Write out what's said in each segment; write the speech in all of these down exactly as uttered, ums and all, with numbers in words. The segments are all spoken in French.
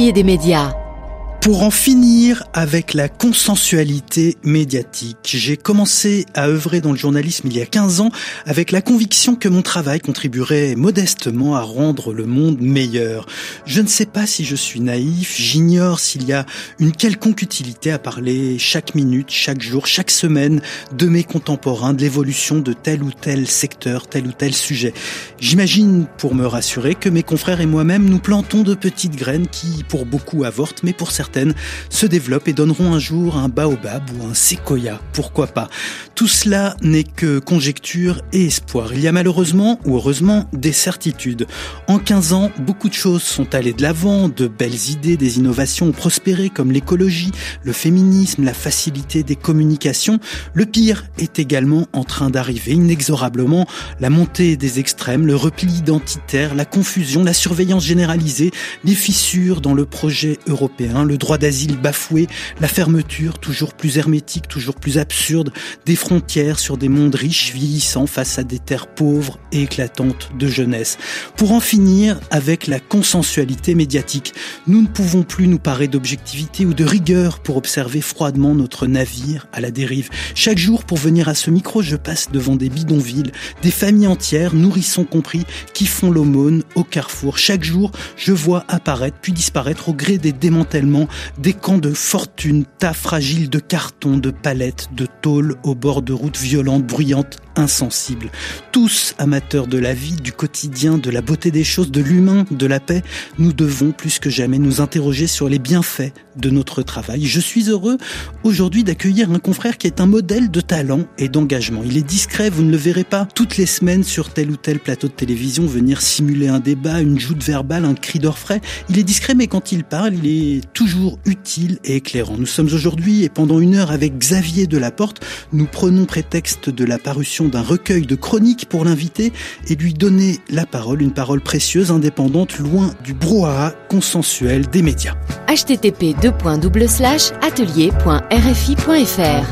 et des médias. Pour en finir avec la consensualité médiatique, j'ai commencé à œuvrer dans le journalisme il y a quinze ans avec la conviction que mon travail contribuerait modestement à rendre le monde meilleur. Je ne sais pas si je suis naïf, j'ignore s'il y a une quelconque utilité à parler chaque minute, chaque jour, chaque semaine de mes contemporains, de l'évolution de tel ou tel secteur, tel ou tel sujet. J'imagine, pour me rassurer, que mes confrères et moi-même nous plantons de petites graines qui, pour beaucoup, avortent, mais pour certains se développent et donneront un jour un baobab ou un séquoia, pourquoi pas. Tout cela n'est que conjecture et espoir. Il y a malheureusement ou heureusement des certitudes. En quinze ans, beaucoup de choses sont allées de l'avant, de belles idées, des innovations ont prospéré comme l'écologie, le féminisme, la facilité des communications. Le pire est également en train d'arriver inexorablement, la montée des extrêmes, le repli identitaire, la confusion, la surveillance généralisée, les fissures dans le projet européen, le droit d'asile bafoué, la fermeture toujours plus hermétique, toujours plus absurde, des frontières sur des mondes riches vieillissant face à des terres pauvres et éclatantes de jeunesse. Pour en finir avec la consensualité médiatique, nous ne pouvons plus nous parer d'objectivité ou de rigueur pour observer froidement notre navire à la dérive. Chaque jour, pour venir à ce micro, je passe devant des bidonvilles, des familles entières, nourrissons compris, qui font l'aumône au carrefour. Chaque jour, je vois apparaître puis disparaître au gré des démantèlements des camps de fortune, tas fragiles de carton, de palettes, de tôle au bord de routes violentes, bruyantes, insensibles. Tous amateurs de la vie, du quotidien, de la beauté des choses, de l'humain, de la paix, nous devons plus que jamais nous interroger sur les bienfaits de notre travail. Je suis heureux aujourd'hui d'accueillir un confrère qui est un modèle de talent et d'engagement. Il est discret, vous ne le verrez pas toutes les semaines sur tel ou tel plateau de télévision venir simuler un débat, une joute verbale, un cri d'orfraie. Il est discret, mais quand il parle, il est toujours utile et éclairant. Nous sommes aujourd'hui et pendant une heure avec Xavier Delaporte. Nous prenons prétexte de la parution d'un recueil de chroniques pour l'inviter et lui donner la parole, une parole précieuse, indépendante, loin du brouhaha consensuel des médias. h t t p deux points double slash atelier point r f i point f r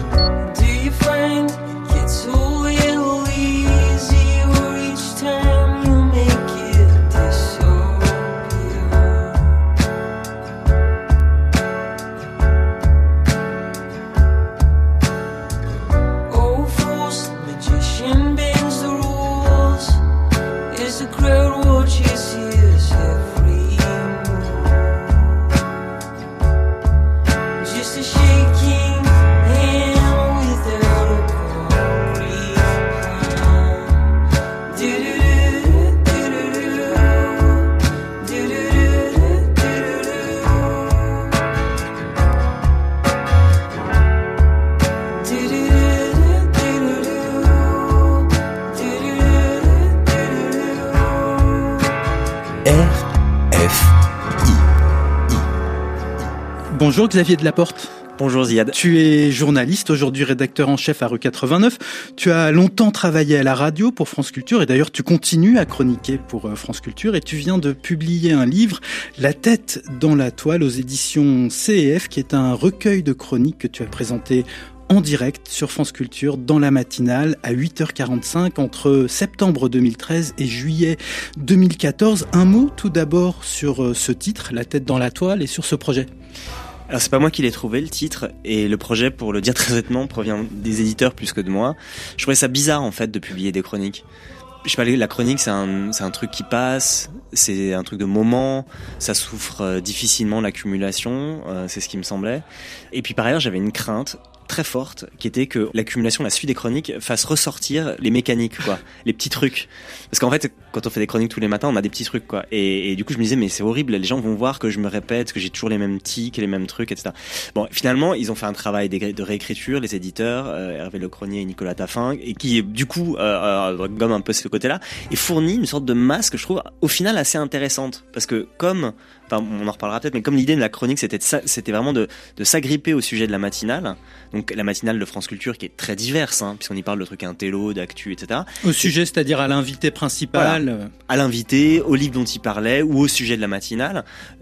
Bonjour Xavier Delaporte. Bonjour Ziad. Tu es journaliste, aujourd'hui rédacteur en chef à Rue quatre-vingt-neuf. Tu as longtemps travaillé à la radio pour France Culture et d'ailleurs tu continues à chroniquer pour France Culture et tu viens de publier un livre, La tête dans la toile aux éditions C F, qui est un recueil de chroniques que tu as présenté en direct sur France Culture dans la matinale à huit heures quarante-cinq entre septembre deux mille treize et juillet deux mille quatorze. Un mot tout d'abord sur ce titre, La tête dans la toile, et sur ce projet. Alors c'est pas moi qui l'ai trouvé le titre, et le projet, pour le dire très honnêtement, provient des éditeurs plus que de moi. Je trouvais ça bizarre en fait de publier des chroniques. Je sais pas, la chronique c'est un, c'est un truc qui passe, c'est un truc de moment, ça souffre euh, difficilement l'accumulation, euh, c'est ce qui me semblait. Et puis par ailleurs j'avais une crainte très forte qui était que l'accumulation, la suite des chroniques fasse ressortir les mécaniques, quoi, les petits trucs. Parce qu'en fait, quand on fait des chroniques tous les matins, on a des petits trucs, quoi. Et, et du coup, je me disais, mais c'est horrible, les gens vont voir que je me répète, que j'ai toujours les mêmes tics, les mêmes trucs, et cetera. Bon, finalement, ils ont fait un travail de réécriture, les éditeurs, euh, Hervé Lecronier et Nicolas Taffin, et qui, du coup, euh, euh, gomme un peu ce côté-là, et fournit une sorte de masse que je trouve, au final, assez intéressante. Parce que comme, enfin, on en reparlera peut-être, mais comme l'idée de la chronique, c'était de, c'était vraiment de, de s'agripper au sujet de la matinale, donc la matinale de France Culture qui est très diverse, hein, puisqu'on y parle de trucs intello, d'actu, et cetera. Au sujet, c'est-à-dire à l'invité principal. Voilà. À l'invité, au livre dont il parlait, ou au sujet de la matinale.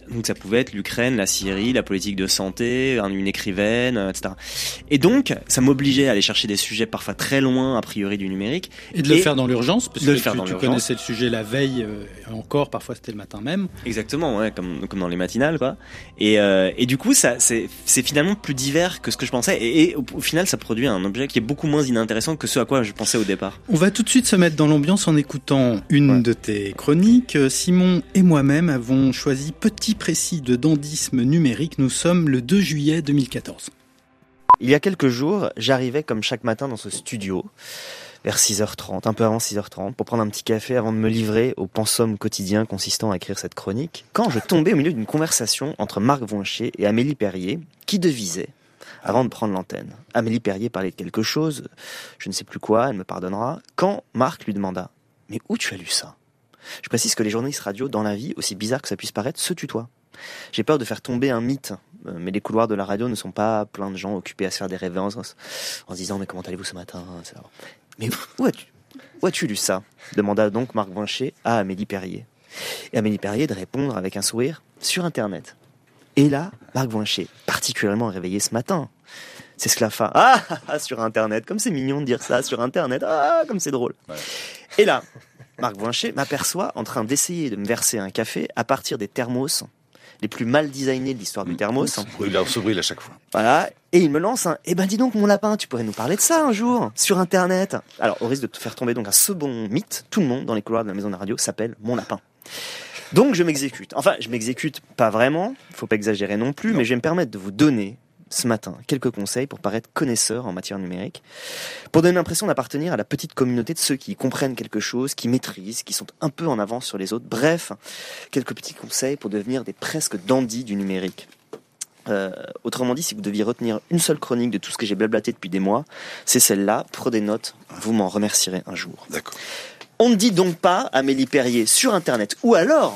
Donc ça pouvait être l'Ukraine, la Syrie, la politique de santé, une écrivaine, et cetera. Et donc ça m'obligeait à aller chercher des sujets parfois très loin a priori du numérique. Et de le et faire dans l'urgence, parce que tu, tu connaissais le sujet la veille, euh, encore parfois c'était le matin même. Exactement, ouais, comme comme dans les matinales, quoi. Et euh, et du coup ça c'est c'est finalement plus divers que ce que je pensais. Et, et au, au final ça produit un objet qui est beaucoup moins inintéressant que ce à quoi je pensais au départ. On va tout de suite se mettre dans l'ambiance en écoutant une ouais. de tes chroniques. Simon et moi-même avons choisi Petit précis de dandysme numérique. Nous sommes le deux juillet deux mille quatorze. Il y a quelques jours, j'arrivais comme chaque matin dans ce studio, vers six heures trente, un peu avant six heures trente, pour prendre un petit café avant de me livrer au pensum quotidien consistant à écrire cette chronique, quand je tombais au milieu d'une conversation entre Marc Voincher et Amélie Perrier, qui devisaient, avant de prendre l'antenne. Amélie Perrier parlait de quelque chose, je ne sais plus quoi, elle me pardonnera, quand Marc lui demanda « Mais où tu as lu ça ?» Je précise que les journalistes radio, dans la vie, aussi bizarre que ça puisse paraître, se tutoient. J'ai peur de faire tomber un mythe, mais les couloirs de la radio ne sont pas pleins de gens occupés à se faire des révérences en se disant « Mais comment allez-vous ce matin ?» et cetera. Mais où as-tu, où as-tu lu ça ? Demanda donc Marc Voincher à Amélie Perrier. Et Amélie Perrier de répondre avec un sourire « Sur Internet ». Et là, Marc Voincher, particulièrement réveillé ce matin, s'esclaffa. Ah, ah, ah, sur Internet, comme c'est mignon de dire ça, sur Internet, ah, comme c'est drôle. Ouais. Et là, Marc Voincher m'aperçoit en train d'essayer de me verser un café à partir des thermos les plus mal designés de l'histoire du thermos. On se brûle, on se brûle à chaque fois. Voilà. Et il me lance un, eh ben dis donc mon lapin, tu pourrais nous parler de ça un jour, sur Internet. Alors, au risque de te faire tomber donc un second mythe, tout le monde dans les couloirs de la maison de la radio s'appelle mon lapin. Donc je m'exécute. Enfin, je m'exécute pas vraiment, faut pas exagérer non plus, non. Mais je vais me permettre de vous donner ce matin quelques conseils pour paraître connaisseur en matière numérique, pour donner l'impression d'appartenir à la petite communauté de ceux qui comprennent quelque chose, qui maîtrisent, qui sont un peu en avance sur les autres. Bref, quelques petits conseils pour devenir des presque dandys du numérique. Euh, autrement dit, si vous deviez retenir une seule chronique de tout ce que j'ai blablaté depuis des mois, c'est celle-là. Prenez des notes, vous m'en remercierez un jour. D'accord. On ne dit donc pas Amélie Perrier sur Internet, ou alors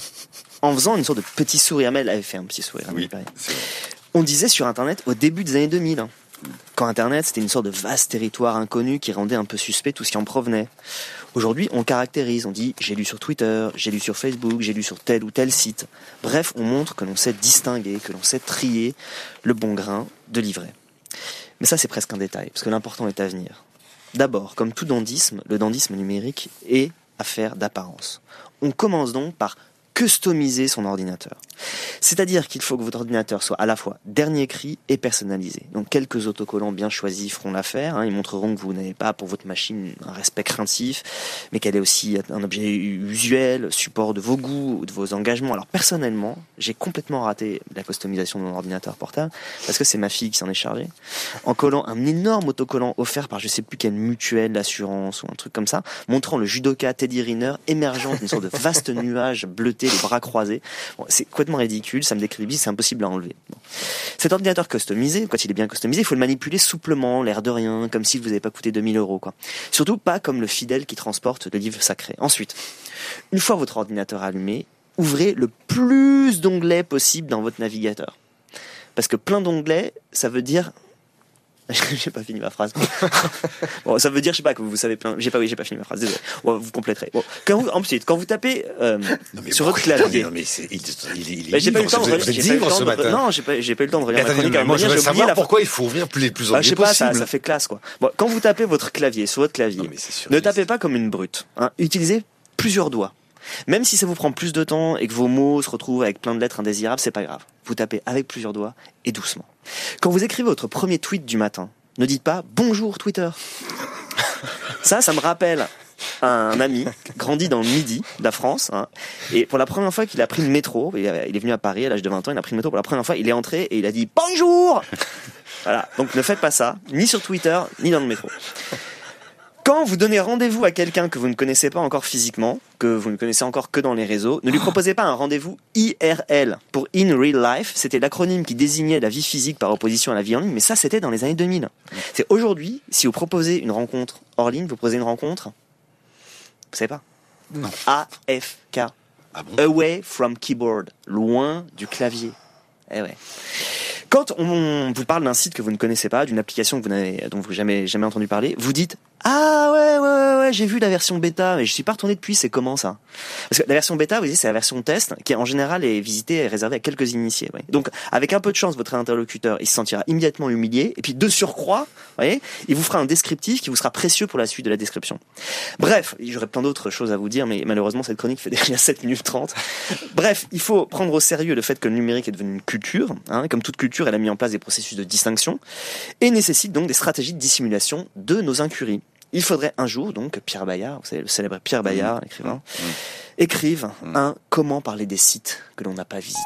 en faisant une sorte de petit sourire. Mais elle avait fait un petit sourire, Amélie Perrier. On disait sur Internet au début des années deux mille, quand Internet c'était une sorte de vaste territoire inconnu qui rendait un peu suspect tout ce qui en provenait. Aujourd'hui, on caractérise, on dit j'ai lu sur Twitter, j'ai lu sur Facebook, j'ai lu sur tel ou tel site. Bref, on montre que l'on sait distinguer, que l'on sait trier le bon grain de l'ivraie. Mais ça, c'est presque un détail, parce que l'important est à venir. D'abord, comme tout dandysme, le dandysme numérique est affaire d'apparence. On commence donc par customiser son ordinateur. C'est-à-dire qu'il faut que votre ordinateur soit à la fois dernier cri et personnalisé. Donc quelques autocollants bien choisis feront l'affaire, hein, ils montreront que vous n'avez pas pour votre machine un respect craintif, mais qu'elle est aussi un objet usuel, support de vos goûts ou de vos engagements. Alors personnellement, j'ai complètement raté la customisation de mon ordinateur portable, parce que c'est ma fille qui s'en est chargée, en collant un énorme autocollant offert par je sais plus quelle mutuelle d'assurance ou un truc comme ça, montrant le judoka Teddy Riner émergeant d'une sorte de vaste nuage bleuté, les bras croisés. Bon, c'est complètement ridicule, ça me décrédibilise, c'est impossible à enlever. Bon. Cet ordinateur customisé, quand il est bien customisé, il faut le manipuler souplement, l'air de rien, comme s'il vous avait pas coûté deux mille euros, quoi. Surtout pas comme le fidèle qui transporte le livre sacré. Ensuite, une fois votre ordinateur allumé, ouvrez le plus d'onglets possible dans votre navigateur. Parce que plein d'onglets, ça veut dire... j'ai pas fini ma phrase. Bon, ça veut dire, je sais pas, que vous savez plein. J'ai pas, oui, j'ai pas fini ma phrase. Désolé. Bon, vous compléterez. Bon, quand vous, ensuite, quand vous tapez euh, sur votre clavier. Non mais c'est, il, il, il, bah, j'ai pas eu le temps de relire. J'ai pas eu le temps de, non, j'ai pas, j'ai pas eu le temps de relire ma chronique. Moi, je veux savoir pourquoi il faut ouvrir plus les plus bah, je sais pas, possible. ça, ça fait classe, quoi. Bon, quand vous tapez votre clavier sur votre clavier, non, ne tapez pas comme une brute. Hein. Utilisez plusieurs doigts. Même si ça vous prend plus de temps et que vos mots se retrouvent avec plein de lettres indésirables, c'est pas grave. Vous tapez avec plusieurs doigts et doucement. Quand vous écrivez votre premier tweet du matin, ne dites pas « Bonjour Twitter ». Ça, ça me rappelle un ami grandi dans le Midi de la France, hein, et pour la première fois qu'il a pris le métro, il est venu à Paris à l'âge de vingt ans, il a pris le métro pour la première fois, il est entré et il a dit « Bonjour ». Voilà, donc ne faites pas ça, ni sur Twitter, ni dans le métro. Quand vous donnez rendez-vous à quelqu'un que vous ne connaissez pas encore physiquement, que vous ne connaissez encore que dans les réseaux, ne lui proposez pas un rendez-vous I R L. Pour In Real Life, c'était l'acronyme qui désignait la vie physique par opposition à la vie en ligne, mais ça c'était dans les années deux mille. C'est aujourd'hui, si vous proposez une rencontre hors ligne, vous proposez une rencontre, vous savez pas ? Non. A F K. Ah bon ? Away from keyboard. Loin du clavier. Eh ouais. Quand on vous parle d'un site que vous ne connaissez pas, d'une application que vous n'avez, dont vous n'avez jamais entendu parler, vous dites « Ah ouais, ouais, ouais, ouais, j'ai vu la version bêta, mais je suis pas retourné depuis, c'est comment ça ?» Parce que la version bêta, vous dites, c'est la version test, qui en général est visitée et réservée à quelques initiés. Ouais. Donc, avec un peu de chance, votre interlocuteur, il se sentira immédiatement humilié, et puis de surcroît, vous voyez, il vous fera un descriptif qui vous sera précieux pour la suite de la description. Bref, j'aurais plein d'autres choses à vous dire, mais malheureusement, cette chronique fait déjà sept minutes trente. Bref, il faut prendre au sérieux le fait que le numérique est devenu une culture, hein, comme toute culture, elle a mis en place des processus de distinction et nécessite donc des stratégies de dissimulation de nos incuries. Il faudrait un jour, donc, Pierre Bayard, vous savez, le célèbre Pierre Bayard, mmh. écrivain, mmh. écrive mmh. un « Comment parler des sites que l'on n'a pas visités ».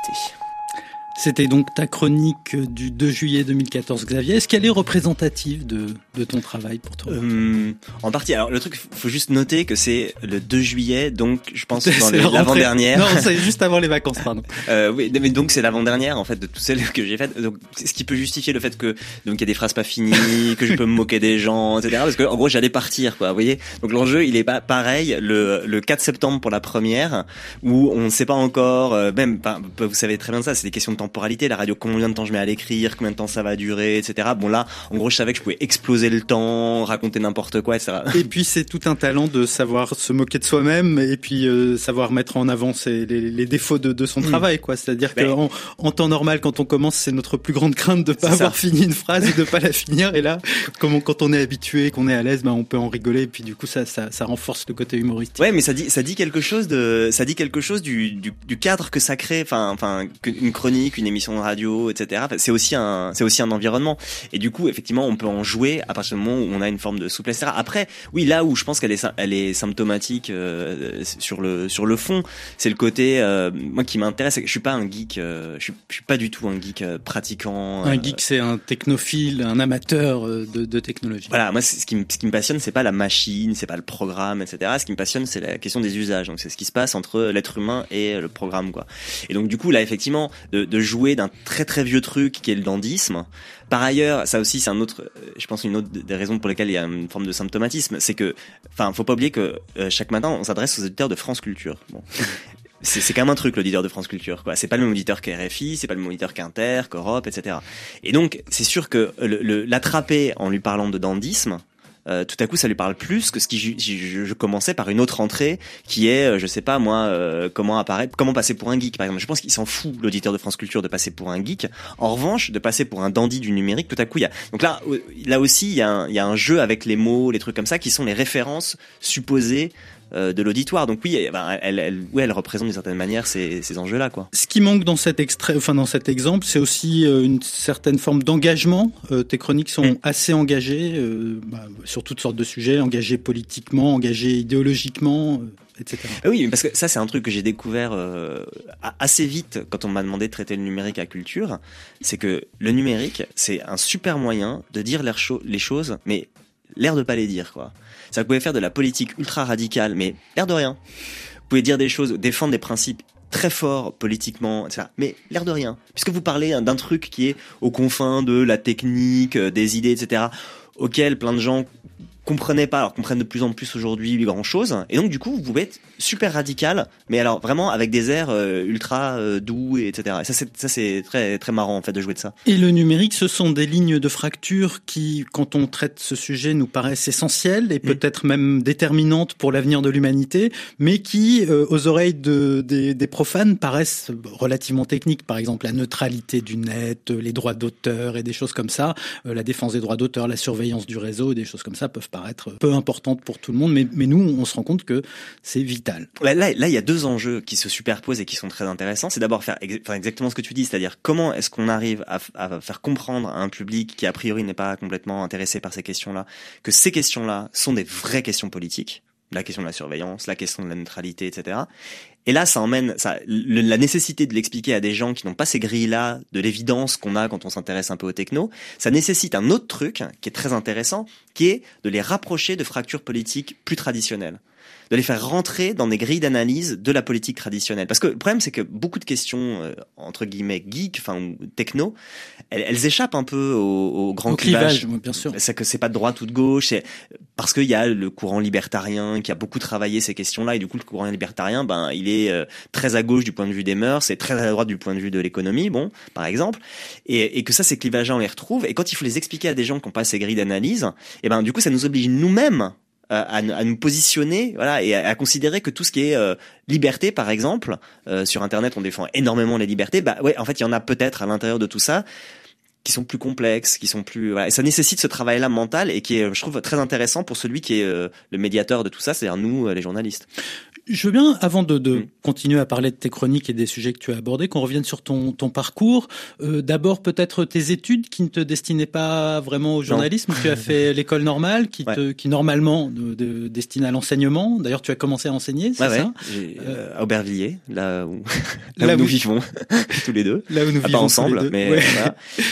C'était donc ta chronique du deux juillet deux mille quatorze, Xavier. Est-ce qu'elle est représentative de, de ton travail pour toi? euh, En partie. Alors le truc, faut juste noter que c'est le deux juillet, donc je pense dans le, l'avant-dernière. Non, c'est juste avant les vacances, pardon. euh, oui, mais donc c'est l'avant-dernière en fait de toutes celles que j'ai faites. Donc ce qui peut justifier le fait que donc il y a des phrases pas finies, que je peux me moquer des gens, et cetera. Parce que en gros j'allais partir, quoi. Vous voyez. Donc l'enjeu il est pas pareil le le quatre septembre pour la première où on ne sait pas encore, euh, même vous savez très bien ça, c'est des questions de temps. Temporalité, la radio, combien de temps je mets à l'écrire, combien de temps ça va durer, et cetera. Bon là, en gros, je savais que je pouvais exploser le temps, raconter n'importe quoi, et cetera. Et puis c'est tout un talent de savoir se moquer de soi-même et puis euh, savoir mettre en avant ses, les, les défauts de, de son mmh. travail, quoi. C'est-à-dire ben, qu'en en temps normal, quand on commence, c'est notre plus grande crainte de pas avoir ça. fini une phrase et de pas la finir. Et là, comme on, quand on est habitué, qu'on est à l'aise, ben on peut en rigoler. Et puis du coup, ça, ça, ça renforce le côté humoristique. Ouais, mais ça dit, ça dit quelque chose de, ça dit quelque chose du, du, du cadre que ça crée. Enfin, enfin, une chronique, une émission de radio, et cetera. C'est aussi un, c'est aussi un environnement. Et du coup, effectivement, on peut en jouer à partir du moment où on a une forme de souplesse, et cetera. Après, oui, là où je pense qu'elle est, elle est symptomatique euh, sur le, sur le fond, c'est le côté, euh, moi qui m'intéresse, c'est que je suis pas un geek, euh, je suis, je suis pas du tout un geek euh, pratiquant. Un euh, geek, c'est un technophile, un amateur de, de technologie. Voilà, moi, ce qui, me, ce qui me passionne, c'est pas la machine, c'est pas le programme, et cetera. Ce qui me passionne, c'est la question des usages. Donc, c'est ce qui se passe entre l'être humain et le programme, quoi. Et donc, du coup, là, effectivement, de, de jouer d'un très très vieux truc qui est le dandisme. Par ailleurs, ça aussi c'est un autre, je pense une autre des raisons pour lesquelles il y a une forme de symptomatisme, c'est que, enfin, faut pas oublier que euh, chaque matin on s'adresse aux auditeurs de France Culture. Bon. C'est, c'est quand même un truc l'auditeur de France Culture, quoi. C'est pas le même auditeur qu'R F I, c'est pas le même auditeur qu'Inter, qu'Europe, et cetera. Et donc c'est sûr que le, le, l'attraper en lui parlant de dandisme, Euh, tout à coup ça lui parle plus que ce qui je, je, je commençais par une autre entrée qui est euh, je sais pas moi euh, comment apparaître, comment passer pour un geek par exemple. Je pense qu'il s'en fout, l'auditeur de France Culture, de passer pour un geek. En revanche, de passer pour un dandy du numérique, tout à coup il y a, donc là là aussi il y a un, il y a un jeu avec les mots, les trucs comme ça qui sont les références supposées euh, de l'auditoire. Donc oui, ben, elle, elle, oui, elle représente d'une certaine manière ces, ces enjeux-là, quoi. Ce qui manque dans cet extrait, enfin dans cet exemple, c'est aussi euh, une certaine forme d'engagement. Euh, tes chroniques sont mmh. assez engagées euh, bah, sur toutes sortes de sujets, engagées politiquement, engagées idéologiquement. Euh. et cetera. Oui, parce que ça, c'est un truc que j'ai découvert euh, assez vite quand on m'a demandé de traiter le numérique à culture. C'est que le numérique, c'est un super moyen de dire les, cho- les choses, mais l'air de pas les dire, quoi. Ça, vous pouvez faire de la politique ultra radicale, mais l'air de rien. Vous pouvez dire des choses, défendre des principes très forts politiquement, et cetera. Mais l'air de rien. Puisque vous parlez d'un truc qui est aux confins de la technique, des idées, et cetera, auquel plein de gens comprenaient pas, alors comprennent de plus en plus aujourd'hui grand chose, et donc du coup vous pouvez être super radical, mais alors vraiment avec des airs euh, ultra euh, doux, et cetera. Et ça c'est ça c'est très très marrant en fait de jouer de ça. Et le numérique, ce sont des lignes de fracture qui, quand on traite ce sujet, nous paraissent essentielles et peut-être mmh. même déterminantes pour l'avenir de l'humanité, mais qui, euh, aux oreilles de, des, des profanes, paraissent relativement techniques. Par exemple, la neutralité du net, les droits d'auteur et des choses comme ça, euh, la défense des droits d'auteur, la surveillance du réseau, des choses comme ça peuvent paraître peu importantes pour tout le monde, mais, mais nous, on se rend compte que c'est vital. Là, là, là, il y a deux enjeux qui se superposent et qui sont très intéressants. C'est d'abord faire ex- enfin, exactement ce que tu dis, c'est-à-dire comment est-ce qu'on arrive à, f- à faire comprendre à un public qui a priori n'est pas complètement intéressé par ces questions-là, que ces questions-là sont des vraies questions politiques, la question de la surveillance, la question de la neutralité, et cetera. Et là, ça emmène ça, le, la nécessité de l'expliquer à des gens qui n'ont pas ces grilles-là, de l'évidence qu'on a quand on s'intéresse un peu au techno, ça nécessite un autre truc qui est très intéressant, qui est de les rapprocher de fractures politiques plus traditionnelles. de les faire rentrer dans des grilles d'analyse de la politique traditionnelle. Parce que le problème, c'est que beaucoup de questions, euh, entre guillemets, geek, enfin, ou techno, elles, elles échappent un peu au, au grand au clivage. clivage. Bien sûr. C'est que c'est pas de droite ou de gauche, c'est parce qu'il y a le courant libertarien qui a beaucoup travaillé ces questions-là, et du coup, le courant libertarien, ben, il est euh, très à gauche du point de vue des mœurs, c'est très à droite du point de vue de l'économie, bon, par exemple, et, et que ça, ces clivages-là, on les retrouve, et quand il faut les expliquer à des gens qui n'ont pas ces grilles d'analyse, et ben, du coup, ça nous oblige nous-mêmes À, à nous positionner, voilà, et à, à considérer que tout ce qui est euh, liberté, par exemple, euh, sur Internet, on défend énormément les libertés. Bah ouais, en fait, il y en a peut-être à l'intérieur de tout ça qui sont plus complexes, qui sont plus. Voilà. Et ça nécessite ce travail-là mental et qui est, je trouve, très intéressant pour celui qui est euh, le médiateur de tout ça, c'est-à-dire nous, les journalistes. Je veux bien, avant de, de mmh. continuer à parler de tes chroniques et des sujets que tu as abordés, qu'on revienne sur ton, ton parcours. Euh, d'abord, peut-être tes études qui ne te destinaient pas vraiment au journalisme. Non. Tu as fait l'école normale, qui, te, ouais. qui normalement de, de, destine à l'enseignement. D'ailleurs, tu as commencé à enseigner, c'est ouais, ça ouais. J'ai, euh, À Aubervilliers, là où, là là où nous où vivons tous les deux. Là où nous ah, vivons pas ensemble, tous les deux. mais ouais. voilà.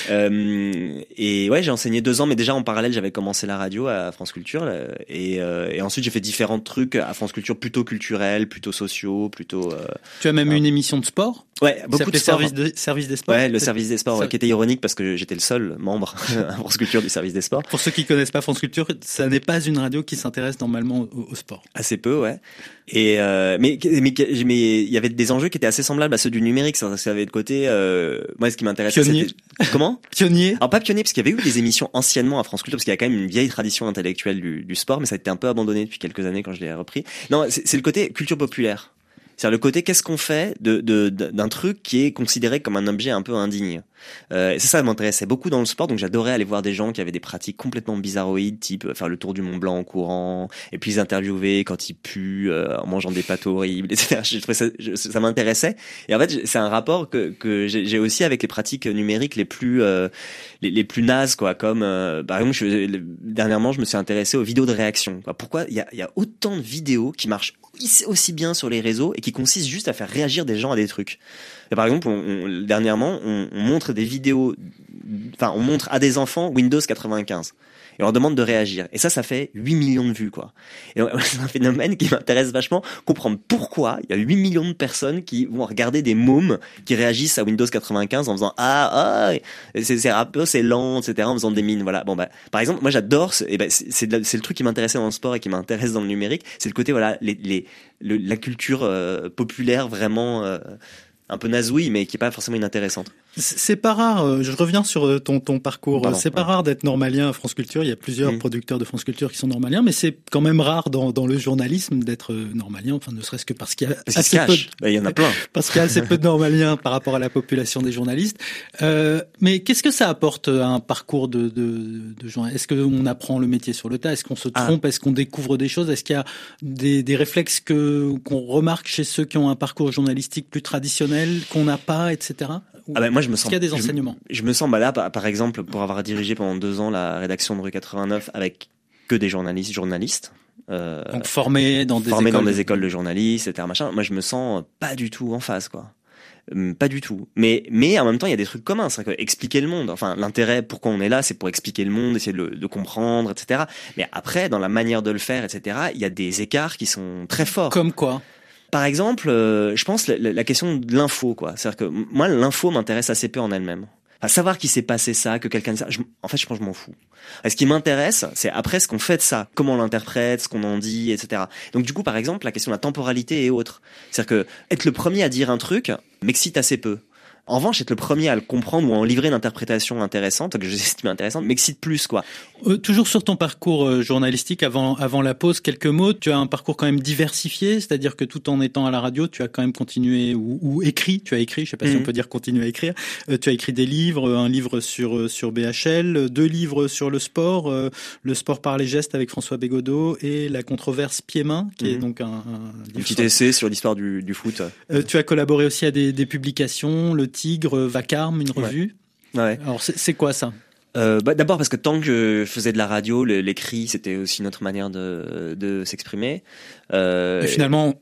Euh, et ouais, j'ai enseigné deux ans, mais déjà en parallèle, j'avais commencé la radio à France Culture, là, et, euh, et ensuite j'ai fait différents trucs à France Culture, plutôt culturels, plutôt sociaux. Plutôt. Euh, tu as même euh, une émission de sport. Ouais, beaucoup de sport. Service, de, service des sports. Ouais, le service des sports, ouais, qui était ironique parce que j'étais le seul membre à France Culture du service des sports. Pour ceux qui connaissent pas France Culture, ça n'est pas une radio qui s'intéresse normalement au, au sport. Assez peu, ouais. Et euh, mais mais mais il y avait des enjeux qui étaient assez semblables à ceux du numérique. Ça, ça avait de côté. Euh, moi, ce qui m'intéressait, pionnier. C'était comment Pionnier. Alors pas pionnier parce qu'il y avait eu des émissions anciennement à France Culture parce qu'il y a quand même une vieille tradition intellectuelle du, du sport, mais ça a été un peu abandonné depuis quelques années quand je l'ai repris. Non, c'est, c'est le côté culture populaire. C'est-à-dire le côté qu'est-ce qu'on fait de, de, d'un truc qui est considéré comme un objet un peu indigne. Euh, et ça, ça m'intéressait beaucoup dans le sport, donc j'adorais aller voir des gens qui avaient des pratiques complètement bizarroïdes, type faire le tour du Mont Blanc en courant, et puis les interviewer quand ils puent, euh, en mangeant des pâtes horribles, et cetera. Je trouvais ça, je, ça m'intéressait. Et en fait, c'est un rapport que, que j'ai, j'ai aussi avec les pratiques numériques les plus, euh, les, les plus nazes, quoi. Comme, euh, par exemple, je, dernièrement, je me suis intéressé aux vidéos de réaction. Quoi. Pourquoi il y a, il y a autant de vidéos qui marchent aussi bien sur les réseaux et qui consistent juste à faire réagir des gens à des trucs. Et par exemple, on, on, dernièrement, on, on montre des vidéos, enfin, on montre à des enfants Windows quatre-vingt-quinze. Et on leur demande de réagir. Et ça, ça fait huit millions de vues, quoi. Et c'est un phénomène qui m'intéresse vachement, comprendre pourquoi il y a huit millions de personnes qui vont regarder des mômes qui réagissent à Windows quatre-vingt-quinze en faisant ah, ah, c'est, c'est un peu, c'est lent, et cetera, en faisant des mines, voilà. Bon, bah, par exemple, moi, j'adore, et ben, c'est, c'est, c'est le truc qui m'intéressait dans le sport et qui m'intéresse dans le numérique, c'est le côté, voilà, les, les, le, la culture euh, populaire vraiment, euh, un peu nazouille, mais qui est pas forcément inintéressante. C'est pas rare, je reviens sur ton, ton parcours, Pardon, c'est pas ouais. rare d'être normalien à France Culture, il y a plusieurs mmh. producteurs de France Culture qui sont normaliens, mais c'est quand même rare dans, dans le journalisme d'être normalien, enfin ne serait-ce que parce qu'il y a parce assez qu'il peu de... bah, il y en a plein. Parce qu'il y a assez peu de normaliens par rapport à la population des journalistes. Euh, mais qu'est-ce que ça apporte à un parcours de, de, de journaliste ? Est-ce qu'on apprend le métier sur le tas ? Est-ce qu'on se trompe ? Ah. Est-ce qu'on découvre des choses ? Est-ce qu'il y a des, des réflexes que, qu'on remarque chez ceux qui ont un parcours journalistique plus traditionnel, qu'on n'a pas, et cetera ? Ah ben moi je me sens. Est-ce qu'il y a des enseignements ? Je, je me sens bah là par, par exemple pour avoir dirigé pendant deux ans la rédaction de Rue quatre-vingt-neuf avec que des journalistes journalistes. Euh, Donc formés dans des formés écoles dans des écoles de journalistes, et cetera. Machin. Moi je me sens pas du tout en phase quoi. Pas du tout. Mais mais en même temps il y a des trucs communs. C'est que expliquer le monde. Enfin l'intérêt pourquoi on est là c'est pour expliquer le monde, essayer de le de comprendre, et cetera. Mais après dans la manière de le faire, et cetera. Il y a des écarts qui sont très forts. Comme quoi ? Par exemple, euh, je pense la, la question de l'info, quoi. C'est-à-dire que moi, l'info m'intéresse assez peu en elle-même. Enfin, savoir qu'il s'est passé ça, que quelqu'un... Je, en fait, je pense que je m'en fous. Et ce qui m'intéresse, c'est après ce qu'on fait de ça, comment on l'interprète, ce qu'on en dit, et cetera. Donc du coup, par exemple, la question de la temporalité et autres. C'est-à-dire que être le premier à dire un truc m'excite assez peu. En revanche, être le premier à le comprendre ou à en livrer une interprétation intéressante, que j'estime intéressante, m'excite plus, quoi. Euh, toujours sur ton parcours euh, journalistique, avant avant la pause, quelques mots. Tu as un parcours quand même diversifié, c'est-à-dire que tout en étant à la radio, tu as quand même continué ou, ou écrit. Tu as écrit, je sais pas mmh. si on peut dire continuer à écrire. Euh, tu as écrit des livres, un livre sur sur B H L, deux livres sur le sport, euh, le sport par les gestes avec François Bégodeau et la controverse pied-main, qui mmh. est donc un, un un petit essai sur l'histoire du, du foot. Euh, tu as collaboré aussi à des, des publications, le Tigre, Vacarme, une revue. Ouais. ouais. Alors c'est, c'est quoi ça ? Euh, bah, d'abord parce que tant que je faisais de la radio, le, l'écrit c'était aussi notre manière de, de s'exprimer. Euh, et finalement,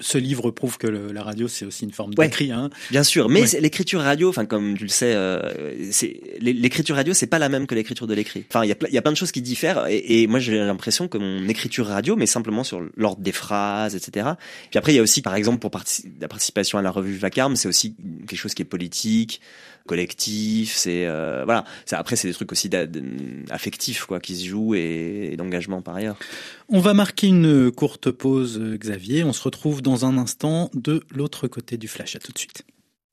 ce livre prouve que le, la radio c'est aussi une forme ouais, d'écrit, hein. Bien sûr, mais ouais. l'écriture radio, enfin comme tu le sais, euh, c'est l'écriture radio c'est pas la même que l'écriture de l'écrit. Enfin il y a il y a plein de choses qui diffèrent et, et moi j'ai l'impression que mon écriture radio, mais simplement sur l'ordre des phrases, et cetera. Puis après il y a aussi par exemple pour partic- la participation à la revue Vacarme, c'est aussi quelque chose qui est politique, collectif, c'est euh, voilà. Ça, après c'est des trucs aussi affectifs quoi qui se jouent et, et d'engagement par ailleurs. On va marquer une courte pause, Xavier. On se retrouve dans un instant de l'autre côté du flash. À tout de suite.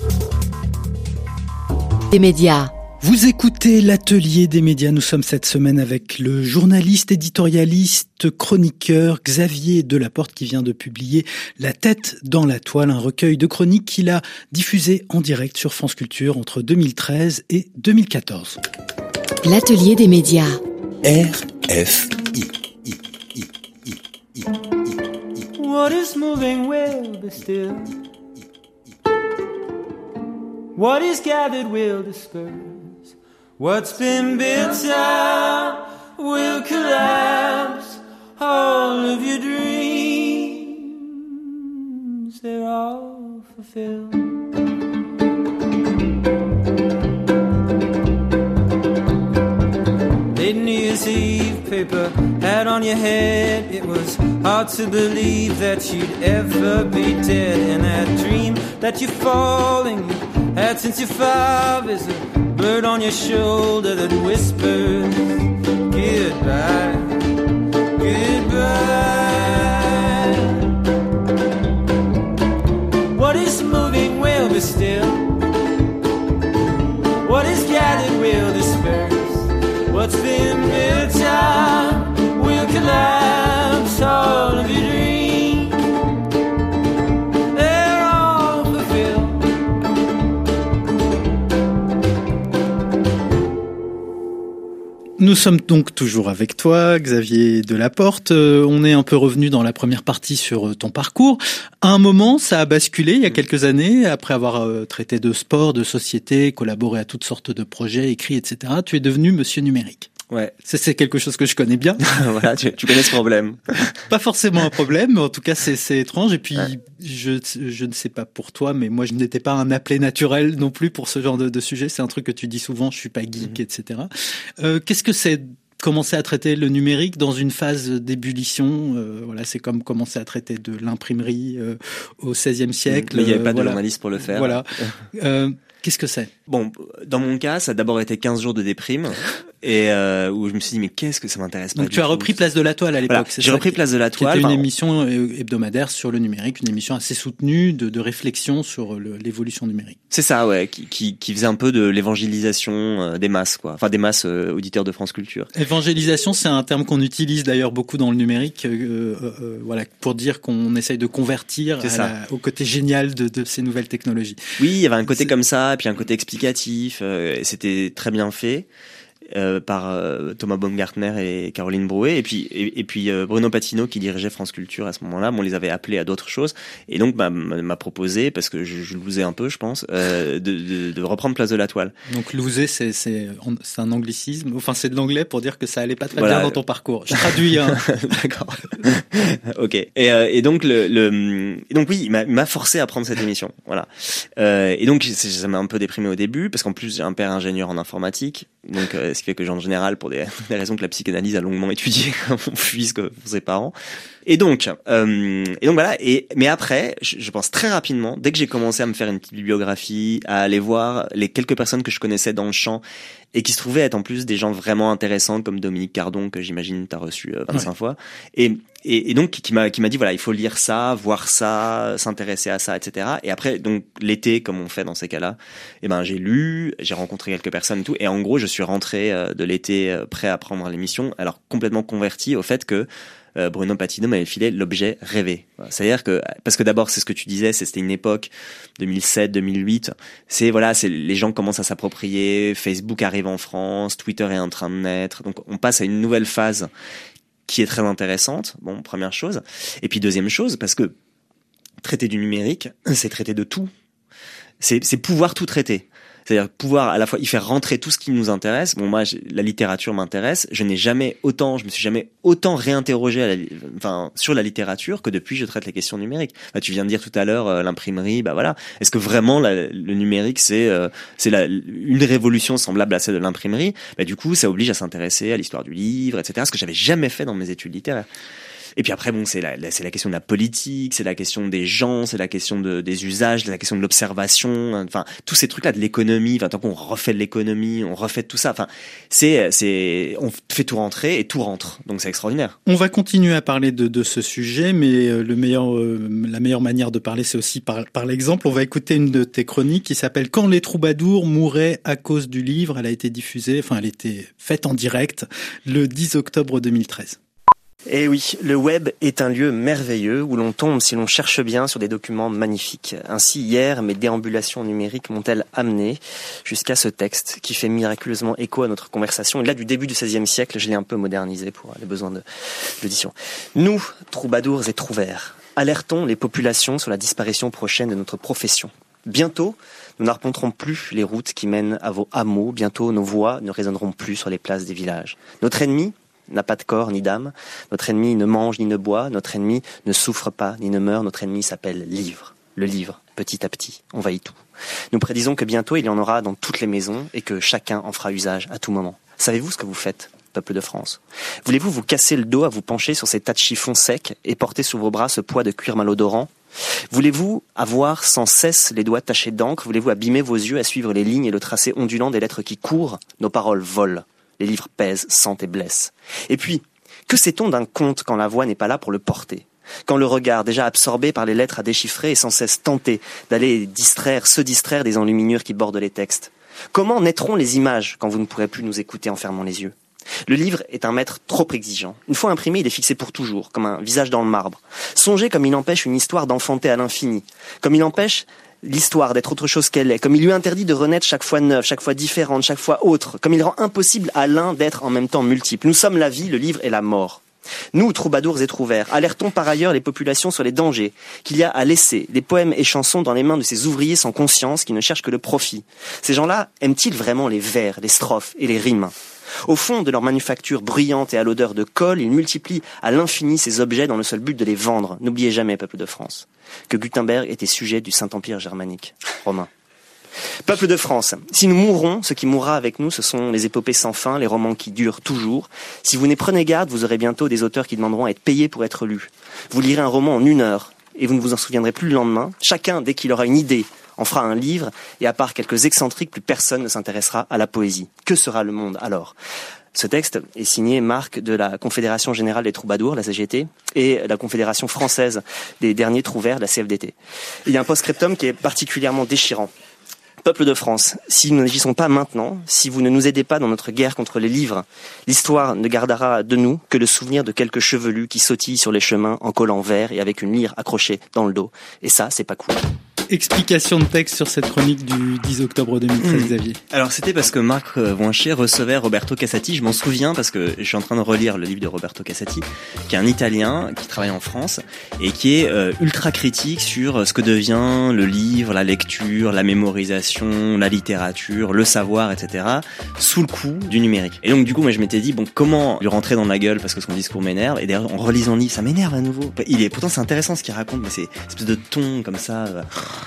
Des médias. Vous écoutez l'atelier des médias. Nous sommes cette semaine avec le journaliste, éditorialiste, chroniqueur Xavier Delaporte qui vient de publier La tête dans la toile, un recueil de chroniques qu'il a diffusé en direct sur France Culture entre deux mille treize et deux mille quatorze. L'atelier des médias. R F I. What is moving will be still. What is gathered will disperse. What's been built up will collapse. All of your dreams, they're all fulfilled. Late New Year's Eve, paper hat on your head. It was hard to believe that you'd ever be dead. And that dream that you're falling, you had since you're five, is a bird on your shoulder that whispers goodbye, goodbye. What is moving will be still. What is gathered will disperse. What's been built up will collapse. All of your dreams, they're all fulfilled. Nous sommes donc toujours avec toi, Xavier Delaporte. Euh, on est un peu revenu dans la première partie sur ton parcours. À un moment, ça a basculé il y a quelques années, après avoir euh, traité de sport, de société, collaboré à toutes sortes de projets, écrits, et cetera. Tu es devenu Monsieur Numérique. Ouais. C'est, c'est quelque chose que je connais bien. Voilà, tu, tu connais ce problème. Pas forcément un problème, mais en tout cas c'est, c'est étrange. Et puis ouais. je, je ne sais pas pour toi, mais moi je n'étais pas un appelé naturel non plus pour ce genre de, de sujet. C'est un truc que tu dis souvent, je suis pas geek, mmh. et cetera. Euh, qu'est-ce que c'est commencer à traiter le numérique dans une phase d'ébullition? euh, Voilà, c'est comme commencer à traiter de l'imprimerie euh, au seizième siècle. Mais il n'y avait pas euh, de voilà. journaliste pour le faire. Voilà. euh, Qu'est-ce que c'est? Bon, dans mon cas, ça a d'abord été quinze jours de déprime et euh, où je me suis dit mais qu'est-ce que ça m'intéresse pas. Donc tu as tout. repris Place de la Toile à l'époque. Voilà, c'est j'ai ça repris qui, Place de la Toile. Qui était une enfin, émission hebdomadaire sur le numérique, une émission assez soutenue de, de réflexion sur le, l'évolution numérique. C'est ça, ouais, qui, qui, qui faisait un peu de l'évangélisation euh, des masses, quoi. Enfin des masses euh, auditeurs de France Culture. Évangélisation, c'est un terme qu'on utilise d'ailleurs beaucoup dans le numérique, euh, euh, voilà, pour dire qu'on essaye de convertir à la, au côté génial de, de ces nouvelles technologies. Oui, il y avait un côté c'est... comme ça, puis un côté explicatif. Euh, et c'était très bien fait euh, par euh, Thomas Baumgartner et Caroline Brouet, et puis et, et puis euh, Bruno Patino qui dirigeait France Culture à ce moment-là. Bon, on les avait appelés à d'autres choses, et donc bah, m'a proposé, parce que je, je lousais un peu, je pense, euh, de, de, de reprendre Place de la Toile. Donc louser, c'est c'est c'est un anglicisme, enfin c'est de l'anglais pour dire que ça allait pas très voilà. bien dans ton parcours. Je traduis. Hein. D'accord. Ok. Et, euh, et donc le, le et donc oui, il m'a, il m'a forcé à prendre cette émission. Voilà. Euh, et donc ça m'a un peu déprimé au début, parce qu'en plus j'ai un père ingénieur en informatique, donc euh, ce qui fait que en général, pour des, des raisons que la psychanalyse a longuement étudiées, on fuit ce que font ses parents. Et donc, euh, et donc voilà. Et mais après, je, je pense très rapidement, dès que j'ai commencé à me faire une petite bibliographie, à aller voir les quelques personnes que je connaissais dans le champ et qui se trouvaient être en plus des gens vraiment intéressants, comme Dominique Cardon, que j'imagine t'as reçu euh, vingt-cinq ouais. fois, et, et et donc qui m'a qui m'a dit voilà, il faut lire ça, voir ça, s'intéresser à ça, et cetera. Et après, donc l'été, comme on fait dans ces cas-là, et ben j'ai lu, j'ai rencontré quelques personnes et tout, et en gros, je suis rentré euh, de l'été euh, prêt à prendre l'émission, alors complètement converti au fait que Euh, Bruno Patino m'avait filé l'objet rêvé. C'est-à-dire que, parce que d'abord, c'est ce que tu disais, c'était une époque, deux mille sept, deux mille huit, c'est, voilà, c'est, les gens commencent à s'approprier, Facebook arrive en France, Twitter est en train de naître, donc on passe à une nouvelle phase qui est très intéressante, bon, première chose. Et puis deuxième chose, parce que traiter du numérique, c'est traiter de tout. C'est, c'est pouvoir tout traiter. C'est-à-dire pouvoir à la fois y faire rentrer tout ce qui nous intéresse. Bon, moi, la littérature m'intéresse. Je n'ai jamais autant, je me suis jamais autant réinterrogé à la, enfin, sur la littérature que depuis je traite les questions numériques. Bah, tu viens de dire tout à l'heure euh, l'imprimerie, bah voilà. Est-ce que vraiment la, le numérique c'est euh, c'est la, une révolution semblable à celle de l'imprimerie? Bah du coup, ça oblige à s'intéresser à l'histoire du livre, et cetera. Ce que j'avais jamais fait dans mes études littéraires. Et puis après, bon, c'est la, la, c'est la question de la politique, c'est la question des gens, c'est la question de, des usages, c'est la question de l'observation, enfin, tous ces trucs-là, de l'économie, enfin, tant qu'on refait de l'économie, on refait de tout ça, enfin, c'est, c'est, on fait tout rentrer et tout rentre. Donc c'est extraordinaire. On va continuer à parler de, de ce sujet, mais le meilleur, euh, la meilleure manière de parler, c'est aussi par, par l'exemple. On va écouter une de tes chroniques qui s'appelle « Quand les troubadours mouraient à cause du livre ». Elle a été diffusée, enfin, elle a été faite en direct le dix octobre deux mille treize. Eh oui, le web est un lieu merveilleux où l'on tombe, si l'on cherche bien, sur des documents magnifiques. Ainsi, hier, mes déambulations numériques m'ont-elles amené jusqu'à ce texte qui fait miraculeusement écho à notre conversation. Et là, du début du seizième siècle, je l'ai un peu modernisé pour les besoins de l'édition. Nous, troubadours et trouvères, alertons les populations sur la disparition prochaine de notre profession. Bientôt, nous n'arpenterons plus les routes qui mènent à vos hameaux. Bientôt, nos voix ne résonneront plus sur les places des villages. Notre ennemi n'a pas de corps ni d'âme. Notre ennemi ne mange ni ne boit. Notre ennemi ne souffre pas ni ne meurt. Notre ennemi s'appelle livre. Le livre, petit à petit, envahit tout. Nous prédisons que bientôt il y en aura dans toutes les maisons et que chacun en fera usage à tout moment. Savez-vous ce que vous faites, peuple de France? Voulez-vous vous casser le dos à vous pencher sur ces tas de chiffons secs et porter sur vos bras ce poids de cuir malodorant? Voulez-vous avoir sans cesse les doigts tachés d'encre? Voulez-vous abîmer vos yeux à suivre les lignes et le tracé ondulant des lettres qui courent? Nos paroles volent. Les livres pèsent, sentent et blessent. Et puis, que sait-on d'un conte quand la voix n'est pas là pour le porter? Quand le regard, déjà absorbé par les lettres à déchiffrer, est sans cesse tenté d'aller distraire, se distraire des enluminures qui bordent les textes? Comment naîtront les images quand vous ne pourrez plus nous écouter en fermant les yeux? Le livre est un maître trop exigeant. Une fois imprimé, il est fixé pour toujours, comme un visage dans le marbre. Songez comme il empêche une histoire d'enfanter à l'infini. Comme il empêche l'histoire d'être autre chose qu'elle est, comme il lui interdit de renaître chaque fois neuve, chaque fois différente, chaque fois autre, comme il rend impossible à l'un d'être en même temps multiple. Nous sommes la vie, le livre et la mort. Nous, troubadours et trouvères, alertons par ailleurs les populations sur les dangers qu'il y a à laisser des poèmes et chansons dans les mains de ces ouvriers sans conscience qui ne cherchent que le profit. Ces gens-là aiment-ils vraiment les vers, les strophes et les rimes? Au fond de leur manufacture bruyante et à l'odeur de colle, ils multiplient à l'infini ces objets dans le seul but de les vendre. N'oubliez jamais, peuple de France, que Gutenberg était sujet du Saint-Empire germanique romain. Peuple de France, si nous mourrons, ce qui mourra avec nous, ce sont les épopées sans fin, les romans qui durent toujours. Si vous n'y prenez garde, vous aurez bientôt des auteurs qui demanderont à être payés pour être lus. Vous lirez un roman en une heure et vous ne vous en souviendrez plus le lendemain. Chacun, dès qu'il aura une idée, en fera un livre, et à part quelques excentriques, plus personne ne s'intéressera à la poésie. Que sera le monde alors? Ce texte est signé Marc de la Confédération Générale des Troubadours, la C G T, et la Confédération Française des Derniers Trouvères, la C F D T. Il y a un post-scriptum qui est particulièrement déchirant. Peuple de France, si nous n'agissons pas maintenant, si vous ne nous aidez pas dans notre guerre contre les livres, l'histoire ne gardera de nous que le souvenir de quelques chevelus qui sautillent sur les chemins en collant vert et avec une lyre accrochée dans le dos. Et ça, c'est pas cool. Explication de texte sur cette chronique du dix octobre deux mille treize, mmh. Xavier. Alors c'était parce que Marc Voinchier recevait Roberto Cassati, je m'en souviens parce que je suis en train de relire le livre de Roberto Cassati, qui est un Italien qui travaille en France et qui est euh, ultra critique sur ce que devient le livre, la lecture, la mémorisation, la littérature, le savoir, et cetera sous le coup du numérique. Et donc du coup moi je m'étais dit bon comment lui rentrer dans la gueule parce que son discours m'énerve, et d'ailleurs en relisant le livre ça m'énerve à nouveau. Il est pourtant c'est intéressant ce qu'il raconte, mais c'est une espèce de ton comme ça. Euh,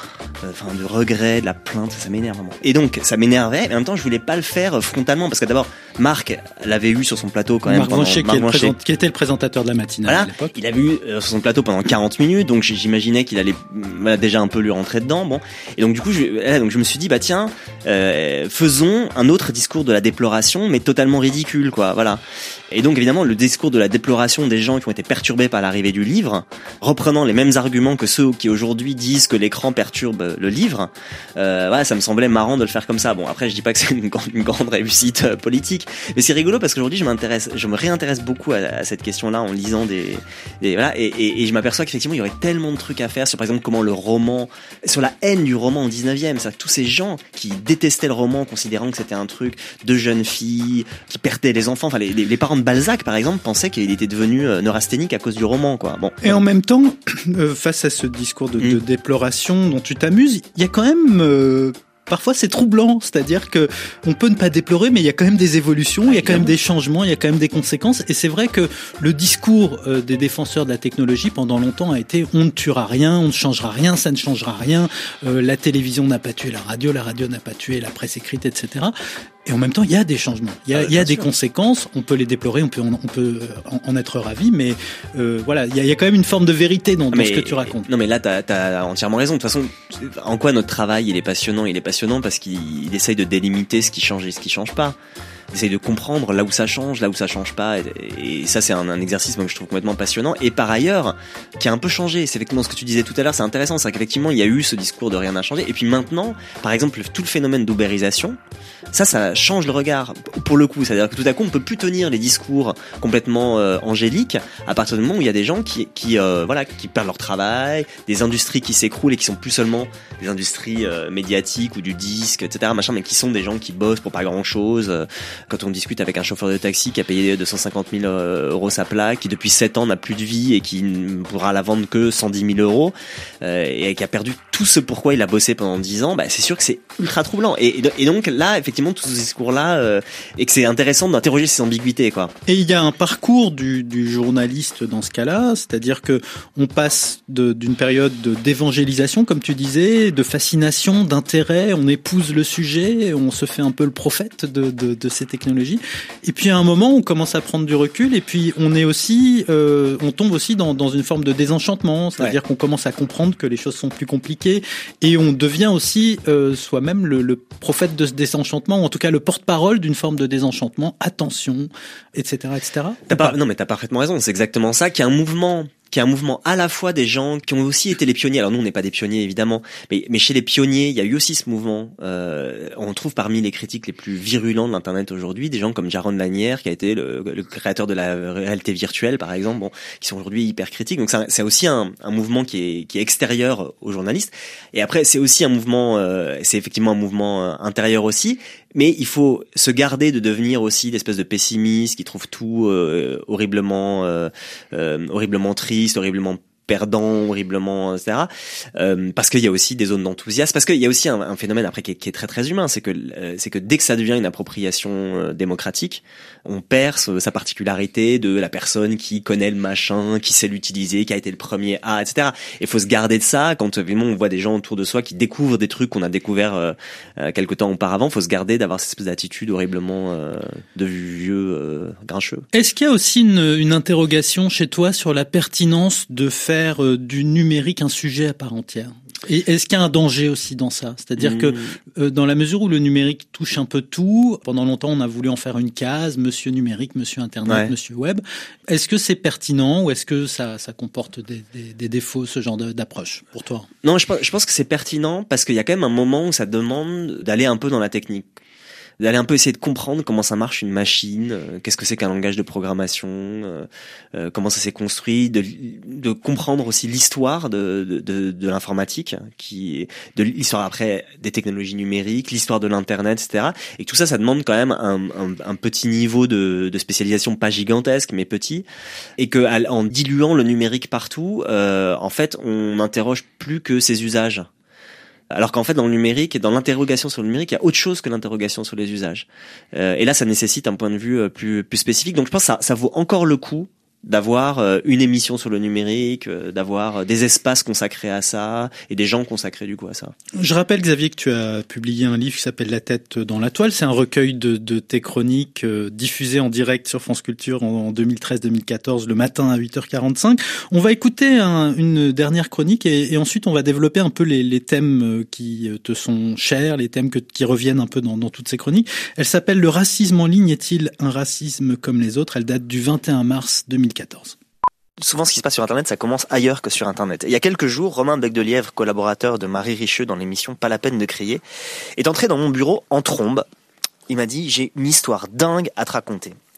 enfin de regret, de la plainte, ça m'énerve vraiment. Et donc ça m'énervait, mais en même temps je voulais pas le faire frontalement parce que d'abord Marc l'avait eu sur son plateau quand même. Marc Voinchier, qui, présent... qui était le présentateur de la matinale voilà, à l'époque. Il avait eu euh, sur son plateau pendant quarante minutes, donc j'imaginais qu'il allait voilà, déjà un peu lui rentrer dedans. Bon, et donc du coup je, là, donc je me suis dit bah tiens, euh, faisons un autre discours de la déploration, mais totalement ridicule quoi. Voilà. Et donc évidemment le discours de la déploration des gens qui ont été perturbés par l'arrivée du livre, reprenant les mêmes arguments que ceux qui aujourd'hui disent que l'écran perturbe le livre, euh, voilà, ça me semblait marrant de le faire comme ça. Bon après je dis pas que c'est une grande, une grande réussite euh, politique, mais c'est rigolo parce qu'aujourd'hui je m'intéresse, je me réintéresse beaucoup à, à cette question-là en lisant des, des voilà, et, et, et je m'aperçois qu'effectivement il y aurait tellement de trucs à faire sur par exemple comment le roman, sur la haine du roman au dix-neuvième, c'est-à-dire que tous ces gens qui détestaient le roman considérant que c'était un truc de jeunes filles qui perdaient les enfants, enfin les, les, les parents de Balzac par exemple pensaient qu'il était devenu euh, neurasthénique à cause du roman quoi. Bon. Et en même temps, euh, face à ce discours de, mmh. de déploration dont tu t'amuses, il y a quand même euh, parfois c'est troublant, c'est-à-dire que on peut ne pas déplorer, mais il y a quand même des évolutions, il y a quand même des changements, il y a quand même des conséquences, et c'est vrai que le discours euh, des défenseurs de la technologie pendant longtemps a été on ne tuera rien, on ne changera rien, ça ne changera rien, euh, la télévision n'a pas tué la radio, la radio n'a pas tué la presse écrite, et cetera. Et en même temps, il y a des changements, il y a, ah, il y a des sûr. conséquences, on peut les déplorer, on peut, on, on peut en, en être ravi, mais euh, voilà, il y, a, il y a quand même une forme de vérité dans, dans mais, ce que tu racontes. Non mais là, t'as, t'as entièrement raison. De toute façon, en quoi notre travail, il est passionnant, il est passionnant parce qu'il il essaye de délimiter ce qui change et ce qui change pas. Il essaye de comprendre là où ça change, là où ça change pas, et, et ça c'est un, un exercice moi, que je trouve complètement passionnant. Et par ailleurs, qui a un peu changé. C'est effectivement ce que tu disais tout à l'heure, c'est intéressant, c'est qu'effectivement il y a eu ce discours de rien n'a changé. Et puis maintenant, par exemple, tout le phénomène d'ubérisation, ça, ça change le regard pour le coup. C'est-à-dire que tout à coup, on peut plus tenir les discours complètement euh, angéliques à partir du moment où il y a des gens qui, qui, euh, voilà, qui perdent leur travail, des industries qui s'écroulent et qui sont plus seulement des industries euh, médiatiques ou du disque, et cetera, machin, mais qui sont des gens qui bossent pour pas grand-chose. Quand on discute avec un chauffeur de taxi qui a payé deux cent cinquante mille euros sa plaque, qui depuis sept ans n'a plus de vie et qui ne pourra la vendre que cent dix mille euros, euh, et qui a perdu tout ce pourquoi il a bossé pendant dix ans, bah c'est sûr que c'est ultra troublant. Et, et donc là, effectivement, tous ces discours-là, euh, et que c'est intéressant d'interroger ces ambiguïtés, quoi. Et il y a un parcours du, du journaliste dans ce cas-là, c'est-à-dire que on passe de, d'une période de, d'évangélisation, comme tu disais, de fascination, d'intérêt, on épouse le sujet, on se fait un peu le prophète de, de, de ces technologies. Et puis à un moment, on commence à prendre du recul, et puis on est aussi, euh, on tombe aussi dans, dans une forme de désenchantement, c'est-à-dire ouais. qu'on commence à comprendre que les choses sont plus compliquées, et on devient aussi euh, soi-même le, le prophète de ce désenchantement, ou en tout cas le porte-parole d'une forme de désenchantement. Attention, et cetera, et cetera. T'as pas, non, mais t'as parfaitement raison. C'est exactement ça. Qu'il y a un mouvement, qui est un mouvement à la fois des gens qui ont aussi été les pionniers. Alors nous, on n'est pas des pionniers évidemment, mais mais chez les pionniers, il y a eu aussi ce mouvement. Euh, on trouve parmi les critiques les plus virulents de l'internet aujourd'hui des gens comme Jaron Lanier, qui a été le, le créateur de la réalité virtuelle, par exemple, bon, qui sont aujourd'hui hyper critiques. Donc c'est, c'est aussi un, un mouvement qui est qui est extérieur aux journalistes. Et après, c'est aussi un mouvement, euh, c'est effectivement un mouvement euh, intérieur aussi. Mais il faut se garder de devenir aussi l'espèce de pessimiste qui trouve tout euh, horriblement, euh, euh, horriblement triste, horriblement perdant, horriblement, et cetera. Euh, parce qu'il y a aussi des zones d'enthousiasme, parce qu'il y a aussi un, un phénomène après qui est, qui est très très humain, c'est que euh, c'est que dès que ça devient une appropriation euh, démocratique, on perd euh, sa particularité de la personne qui connaît le machin, qui sait l'utiliser, qui a été le premier à, et cetera. Et faut se garder de ça quand évidemment on voit des gens autour de soi qui découvrent des trucs qu'on a découvert euh, euh, quelque temps auparavant. Faut se garder d'avoir cette espèce d'attitude horriblement euh, de vieux euh, grincheux. Est-ce qu'il y a aussi une, une interrogation chez toi sur la pertinence de faire du numérique un sujet à part entière? Et est-ce qu'il y a un danger aussi dans ça? C'est-à-dire mmh. que euh, dans la mesure où le numérique touche un peu tout, pendant longtemps on a voulu en faire une case, monsieur numérique, monsieur internet, ouais. monsieur web. Est-ce que c'est pertinent ou est-ce que ça, ça comporte des, des, des défauts, ce genre de, d'approche pour toi? Non, je pense, je pense que c'est pertinent parce qu'il y a quand même un moment où ça demande d'aller un peu dans la technique, d'aller un peu essayer de comprendre comment ça marche une machine, euh, qu'est-ce que c'est qu'un langage de programmation, euh, euh, comment ça s'est construit, de, de comprendre aussi l'histoire de, de, de, de l'informatique, qui, de l'histoire après des technologies numériques, l'histoire de l'internet, et cetera. Et tout ça, ça demande quand même un, un, un petit niveau de, de spécialisation, pas gigantesque, mais petit, et que en diluant le numérique partout, euh, en fait, on n'interroge plus que ses usages. Alors qu'en fait, dans le numérique et dans l'interrogation sur le numérique, il y a autre chose que l'interrogation sur les usages. Euh, et là, ça nécessite un point de vue plus, plus spécifique. Donc, je pense que ça, ça vaut encore le coup d'avoir une émission sur le numérique, d'avoir des espaces consacrés à ça et des gens consacrés du coup à ça. Je rappelle, Xavier, que tu as publié un livre qui s'appelle La tête dans la toile. C'est un recueil de, de tes chroniques euh, diffusées en direct sur France Culture en, en deux mille treize deux mille quatorze le matin à huit heures quarante-cinq. On va écouter un, une dernière chronique et, et ensuite on va développer un peu les, les thèmes qui te sont chers, les thèmes que, qui reviennent un peu dans, dans toutes ces chroniques. Elle s'appelle « Le racisme en ligne est-il un racisme comme les autres ?» Elle date du vingt et un mars deux mille quatorze. Souvent, ce qui se passe sur Internet, ça commence ailleurs que sur Internet. Et il y a quelques jours, Romain Bec-de-Lièvre, collaborateur de Marie Richeux dans l'émission Pas la peine de crier, est entré dans mon bureau en trombe. Il m'a dit « J'ai une histoire dingue à te raconter ».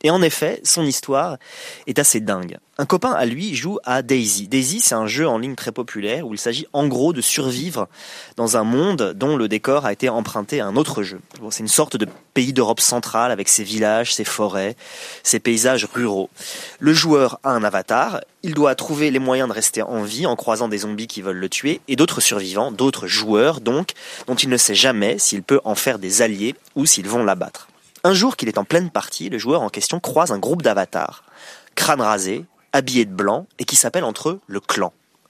Et en effet, son histoire est assez dingue. Un copain à lui joue à Daisy. Daisy, c'est un jeu en ligne très populaire où il s'agit en gros de survivre dans un monde dont le décor a été emprunté à un autre jeu. Bon, c'est une sorte de pays d'Europe centrale avec ses villages, ses forêts, ses paysages ruraux. Le joueur a un avatar, il doit trouver les moyens de rester en vie en croisant des zombies qui veulent le tuer et d'autres survivants, d'autres joueurs donc, dont il ne sait jamais s'il peut en faire des alliés ou s'ils vont l'abattre. Un jour qu'il est en pleine partie, le joueur en question croise un groupe d'avatars, crâne rasé, habillés de blanc et qui s'appelle entre eux le clan.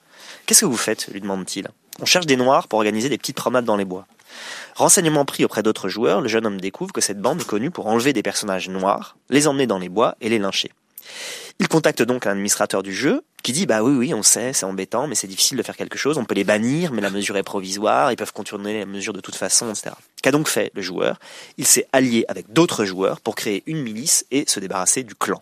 « Qu'est-ce que vous faites ?» lui demande-t-il. « On cherche des noirs pour organiser des petites promenades dans les bois. » Renseignement pris auprès d'autres joueurs, le jeune homme découvre que cette bande est connue pour enlever des personnages noirs, les emmener dans les bois et les lyncher. Il contacte donc un administrateur du jeu qui dit « Bah oui, oui, on sait, c'est embêtant, mais c'est difficile de faire quelque chose, on peut les bannir, mais la mesure est provisoire, ils peuvent contourner la mesure de toute façon, et cetera » Qu'a donc fait le joueur ? Il s'est allié avec d'autres joueurs pour créer une milice et se débarrasser du clan.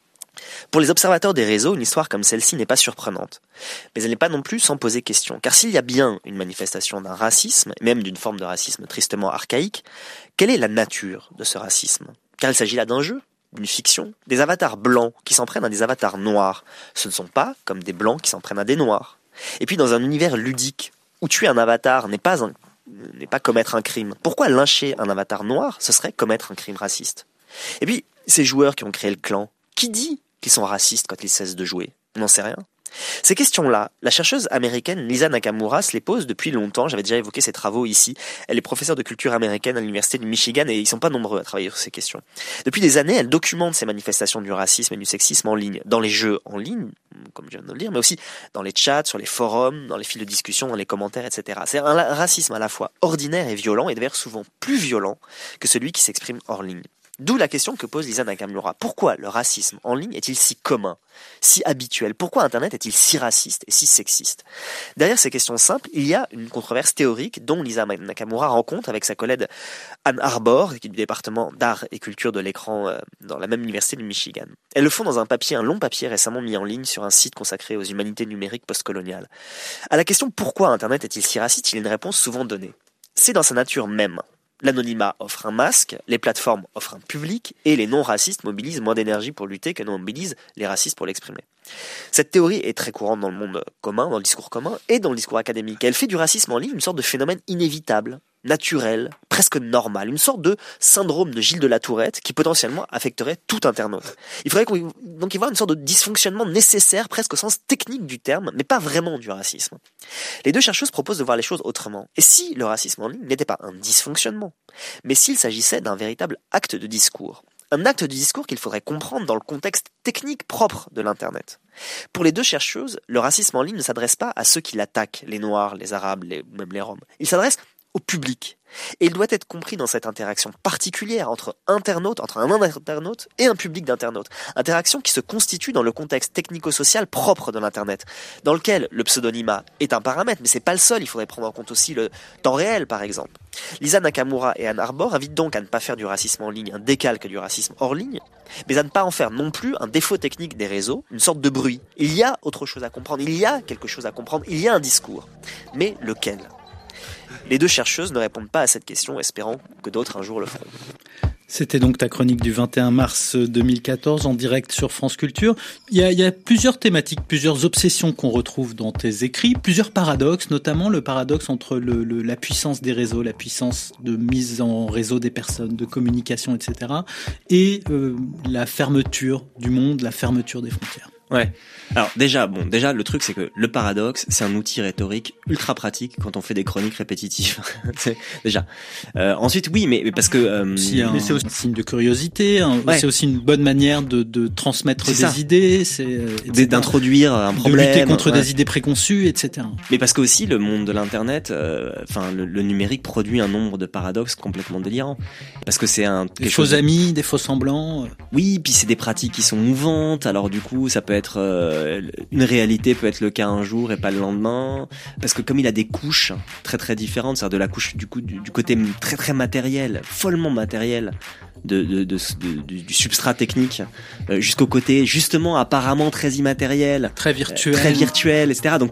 Pour les observateurs des réseaux, une histoire comme celle-ci n'est pas surprenante. Mais elle n'est pas non plus sans poser question. Car s'il y a bien une manifestation d'un racisme, même d'une forme de racisme tristement archaïque, quelle est la nature de ce racisme ? Car il s'agit là d'un jeu, d'une fiction. Des avatars blancs qui s'en prennent à des avatars noirs, ce ne sont pas comme des blancs qui s'en prennent à des noirs. Et puis dans un univers ludique, où tuer un avatar n'est pas, un, n'est pas commettre un crime, pourquoi lyncher un avatar noir, ce serait commettre un crime raciste ? Et puis, ces joueurs qui ont créé le clan, qui dit qu'ils sont racistes quand ils cessent de jouer ? On n'en sait rien. Ces questions-là, la chercheuse américaine Lisa Nakamura se les pose depuis longtemps. J'avais déjà évoqué ses travaux ici. Elle est professeure de culture américaine à l'université du Michigan et ils sont pas nombreux à travailler sur ces questions. Depuis des années, elle documente ces manifestations du racisme et du sexisme en ligne, dans les jeux en ligne, comme je viens de le dire, mais aussi dans les chats, sur les forums, dans les fils de discussion, dans les commentaires, et cetera. C'est un racisme à la fois ordinaire et violent, et d'ailleurs souvent plus violent que celui qui s'exprime hors ligne. D'où la question que pose Lisa Nakamura. Pourquoi le racisme en ligne est-il si commun, si habituel ? Pourquoi Internet est-il si raciste et si sexiste ? Derrière ces questions simples, il y a une controverse théorique dont Lisa Nakamura rend compte avec sa collègue Ann Arbor, qui est du département d'art et culture de l'écran euh, dans la même université du Michigan. Elles le font dans un papier, un long papier récemment mis en ligne sur un site consacré aux humanités numériques postcoloniales. À la question pourquoi Internet est-il si raciste, il y a une réponse souvent donnée. C'est dans sa nature même. L'anonymat offre un masque, les plateformes offrent un public, et les non-racistes mobilisent moins d'énergie pour lutter que ne mobilisent les racistes pour l'exprimer. Cette théorie est très courante dans le monde commun, dans le discours commun, et dans le discours académique. Elle fait du racisme en ligne une sorte de phénomène inévitable, naturel, presque normal, une sorte de syndrome de Gilles de la Tourette qui potentiellement affecterait tout internaute. Il faudrait qu'on, donc y voir une sorte de dysfonctionnement nécessaire, presque au sens technique du terme, mais pas vraiment du racisme. Les deux chercheuses proposent de voir les choses autrement. Et si le racisme en ligne n'était pas un dysfonctionnement, mais s'il s'agissait d'un véritable acte de discours ? Un acte de discours qu'il faudrait comprendre dans le contexte technique propre de l'Internet. Pour les deux chercheuses, le racisme en ligne ne s'adresse pas à ceux qui l'attaquent, les Noirs, les Arabes, les, même les Roms. Il s'adresse au public. Et il doit être compris dans cette interaction particulière entre internautes, entre un internaute et un public d'internautes. Interaction qui se constitue dans le contexte technico-social propre de l'Internet, dans lequel le pseudonymat est un paramètre, mais c'est pas le seul, il faudrait prendre en compte aussi le temps réel, par exemple. Lisa Nakamura et Ann Arbor invitent donc à ne pas faire du racisme en ligne un décalque du racisme hors ligne, mais à ne pas en faire non plus un défaut technique des réseaux, une sorte de bruit. Il y a autre chose à comprendre, il y a quelque chose à comprendre, il y a un discours. Mais lequel ? Les deux chercheuses ne répondent pas à cette question, espérant que d'autres un jour le feront. C'était donc ta chronique du vingt et un mars deux mille quatorze en direct sur France Culture. Il y a, il y a plusieurs thématiques, plusieurs obsessions qu'on retrouve dans tes écrits, plusieurs paradoxes, notamment le paradoxe entre le, le, la puissance des réseaux, la puissance de mise en réseau des personnes, de communication, et cetera, et euh, la fermeture du monde, la fermeture des frontières. Ouais. Alors déjà, bon, déjà le truc c'est que le paradoxe, c'est un outil rhétorique ultra pratique quand on fait des chroniques répétitives. c'est déjà. Euh, ensuite, oui, mais, mais parce que euh, si un, mais c'est aussi un signe de curiosité. Hein, ouais. C'est aussi une bonne manière de, de transmettre c'est des ça. idées, c'est d'introduire un problème, de lutter contre ouais. des idées préconçues, et cetera. Mais parce que aussi le monde de l'internet, enfin euh, le, le numérique produit un nombre de paradoxes complètement délirants. Parce que c'est un des faux amis, des faux semblants. Oui, puis c'est des pratiques qui sont mouvantes. Alors du coup, ça peut être euh, une réalité peut être le cas un jour et pas le lendemain, parce que comme il a des couches très très différentes, c'est-à-dire de la couche du coup du, du côté très très matériel, follement matériel de, de, de, de, de du substrat technique, euh, jusqu'au côté justement apparemment très immatériel, très virtuel, euh, très virtuel, et cetera. Donc tout,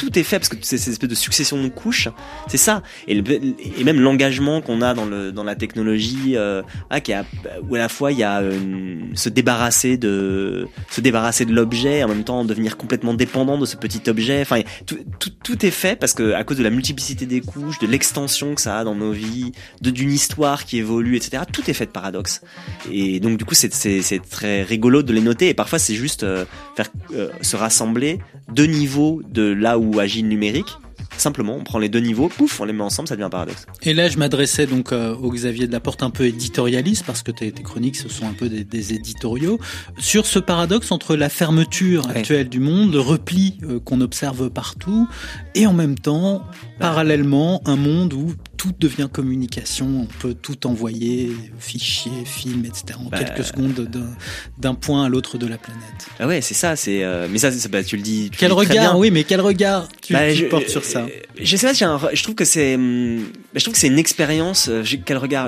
tout est fait parce que c'est cette espèce de succession de couches, c'est ça. Et, le, et même l'engagement qu'on a dans le dans la technologie, euh, ah, qui a, où à la fois il y a euh, se débarrasser de se débarrasser de l'objet, en même temps devenir complètement dépendant de ce petit objet. Enfin, tout, tout, tout est fait parce que à cause de la multiplicité des couches, de l'extension que ça a dans nos vies, de d'une histoire qui évolue, et cetera. Tout est fait de paradoxes. Et donc du coup, c'est c'est c'est très rigolo de les noter. Et parfois, c'est juste euh, faire euh, se rassembler deux niveaux de là où agit le numérique. Simplement, on prend les deux niveaux, pouf, on les met ensemble, ça devient un paradoxe. Et là, je m'adressais donc euh, au Xavier Delaporte, un peu éditorialiste, parce que tes, tes chroniques, ce sont un peu des, des éditoriaux, sur ce paradoxe entre la fermeture ouais. actuelle du monde, le repli euh, qu'on observe partout, et en même temps, bah. parallèlement, un monde où tout devient communication, on peut tout envoyer, fichiers, films, et cetera, en bah. quelques secondes d'un, d'un point à l'autre de la planète. Ah ouais, c'est ça, c'est... Euh, mais ça, c'est, bah, tu le dis... Tu quel le dis regard, très bien. oui, mais quel regard tu, bah, tu je, portes sur ça? Je sais pas, j'ai un, je trouve que c'est, je trouve que c'est une expérience. Quel regard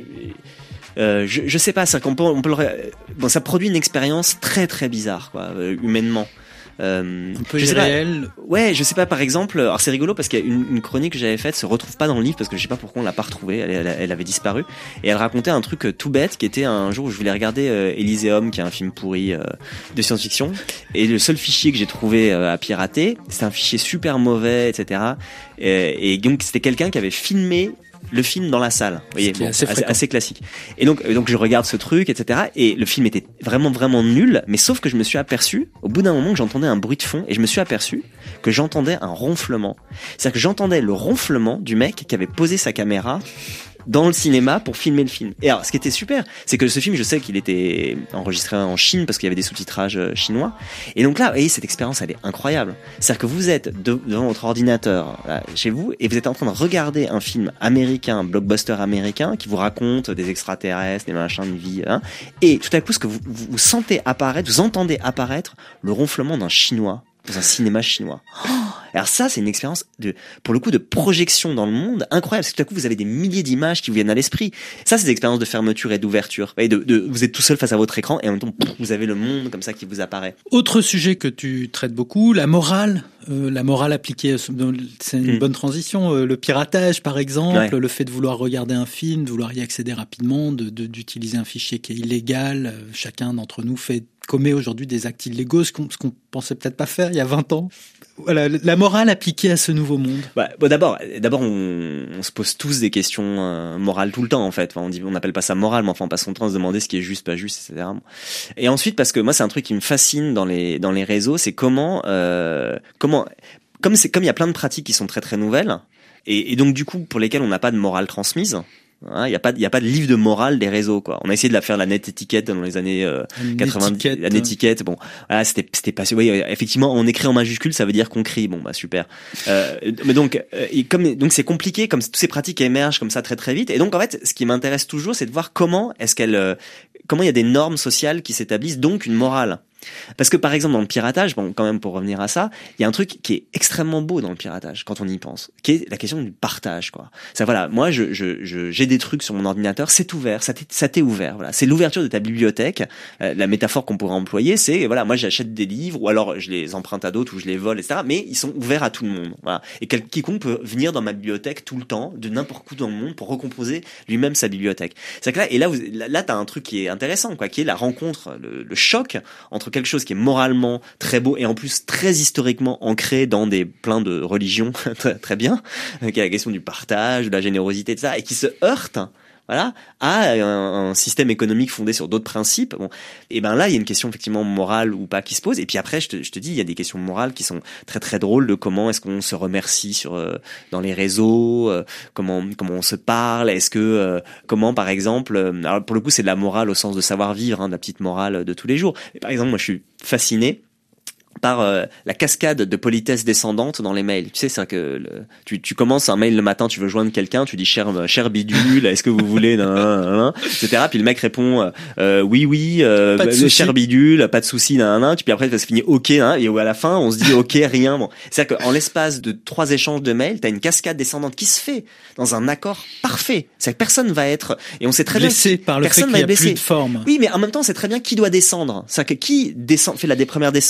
euh, je, je sais pas, c'est qu'on peut, on peut le, bon, ça produit une expérience très très bizarre, quoi, humainement. Euh, un peu irréel. Ouais, je sais pas, par exemple, alors c'est rigolo parce qu'il y a une, une chronique que j'avais faite se retrouve pas dans le livre parce que je sais pas pourquoi on l'a pas retrouvée, elle, elle, elle avait disparu, et elle racontait un truc tout bête qui était un jour où je voulais regarder euh, Elysium, qui est un film pourri euh, de science-fiction, et le seul fichier que j'ai trouvé euh, à pirater, c'était un fichier super mauvais, et cetera. Et, et donc c'était quelqu'un qui avait filmé le film dans la salle, vous voyez, bon, assez, assez, assez classique. Et donc, donc je regarde ce truc, et cetera. Et le film était vraiment vraiment nul, mais sauf que je me suis aperçu, au bout d'un moment, que j'entendais un bruit de fond, et je me suis aperçu que j'entendais un ronflement. C'est-à-dire que j'entendais le ronflement du mec qui avait posé sa caméra dans le cinéma pour filmer le film. Et alors, ce qui était super, c'est que ce film, je sais qu'il était enregistré en Chine parce qu'il y avait des sous-titrages chinois. Et donc là, vous voyez, cette expérience, elle est incroyable. C'est-à-dire que vous êtes de, devant votre ordinateur, là, chez vous, et vous êtes en train de regarder un film américain, un blockbuster américain, qui vous raconte des extraterrestres, des machins de vie, hein. Et tout à coup, ce que vous, vous, vous sentez apparaître, vous entendez apparaître le ronflement d'un Chinois dans un cinéma chinois. Oh, alors ça, c'est une expérience de, pour le coup, de projection dans le monde incroyable. Parce que tout à coup, vous avez des milliers d'images qui vous viennent à l'esprit. Ça, c'est des expériences de fermeture et d'ouverture. Et de, de, vous êtes tout seul face à votre écran et en même temps, vous avez le monde comme ça qui vous apparaît. Autre sujet que tu traites beaucoup, la morale. Euh, la morale appliquée, c'est une mmh. bonne transition. Euh, le piratage, par exemple, ouais. le fait de vouloir regarder un film, de vouloir y accéder rapidement, de, de, d'utiliser un fichier qui est illégal. Euh, chacun d'entre nous fait commet aujourd'hui des actes illégaux, ce qu'on, ce qu'on pensait peut-être pas faire il y a vingt ans. Voilà, la morale appliquée à ce nouveau monde. Bah, bon, d'abord, d'abord, on, on se pose tous des questions euh, morales tout le temps, en fait. Enfin, on dit, on n'appelle pas ça moral, mais enfin, on passe son temps à se demander ce qui est juste, pas juste, et cetera. Et ensuite, parce que moi, c'est un truc qui me fascine dans les dans les réseaux, c'est comment, euh, comment, comme c'est comme il y a plein de pratiques qui sont très très nouvelles, et, et donc du coup, pour lesquelles on n'a pas de morale transmise. Il hein, y a pas, il y a pas de livre de morale des réseaux, quoi. On a essayé de la faire la net étiquette dans les années euh, quatre-vingt-dix. La net étiquette, bon, voilà, c'était, c'était pas. Oui, effectivement, on écrit en majuscule, ça veut dire qu'on crie. Bon, bah super. Euh, mais donc, euh, et comme donc c'est compliqué, comme toutes ces pratiques émergent comme ça très très vite. Et donc en fait, ce qui m'intéresse toujours, c'est de voir comment est-ce qu'elle, euh, comment il y a des normes sociales qui s'établissent, donc une morale. Parce que par exemple dans le piratage, bon quand même pour revenir à ça, il y a un truc qui est extrêmement beau dans le piratage quand on y pense, qui est la question du partage, quoi. Ça voilà, moi je, je, je j'ai des trucs sur mon ordinateur, c'est ouvert, ça t'est, ça t'est ouvert, voilà. C'est l'ouverture de ta bibliothèque. Euh, la métaphore qu'on pourrait employer, c'est voilà, moi j'achète des livres ou alors je les emprunte à d'autres ou je les vole, et cetera. Mais ils sont ouverts à tout le monde, voilà. Et quel, quiconque peut venir dans ma bibliothèque tout le temps, de n'importe où dans le monde, pour recomposer lui-même sa bibliothèque. C'est que là et là, vous, là, là t'as un truc qui est intéressant, quoi, qui est la rencontre, le, le choc entre quelque chose qui est moralement très beau et en plus très historiquement ancré dans des plein de religions très, très bien, qui est la question du partage, de la générosité, de ça, et qui se heurte, voilà, à un, un système économique fondé sur d'autres principes. Bon, et ben là, il y a une question effectivement morale ou pas qui se pose. Et puis après, je te, je te dis, il y a des questions morales qui sont très très drôles de comment est-ce qu'on se remercie sur euh, dans les réseaux, euh, comment comment on se parle, est-ce que euh, comment par exemple, euh, alors pour le coup, c'est de la morale au sens de savoir vivre, hein, de la petite morale de tous les jours. Et par exemple, moi, je suis fasciné par euh, la cascade de politesse descendante dans les mails. Tu sais, c'est que le, tu, tu commences un mail le matin, tu veux joindre quelqu'un, tu dis cher, cher bidule, est-ce que vous voulez, nan, nan, nan, et cetera. Puis le mec répond euh, oui, oui, euh, cher bidule, pas de souci, nan, nan. Puis après, ça se finit ok, hein, et à la fin, on se dit ok, rien. Bon, c'est-à-dire qu'en l'espace de trois échanges de mails, t'as une cascade descendante qui se fait dans un accord parfait. C'est que personne va être, et on sait très blessé bien, par le fait qu'il y a plus de forme. Oui, mais en même temps, c'est très bien qui doit descendre. C'est-à-dire que qui descend, fait la première descente, c'est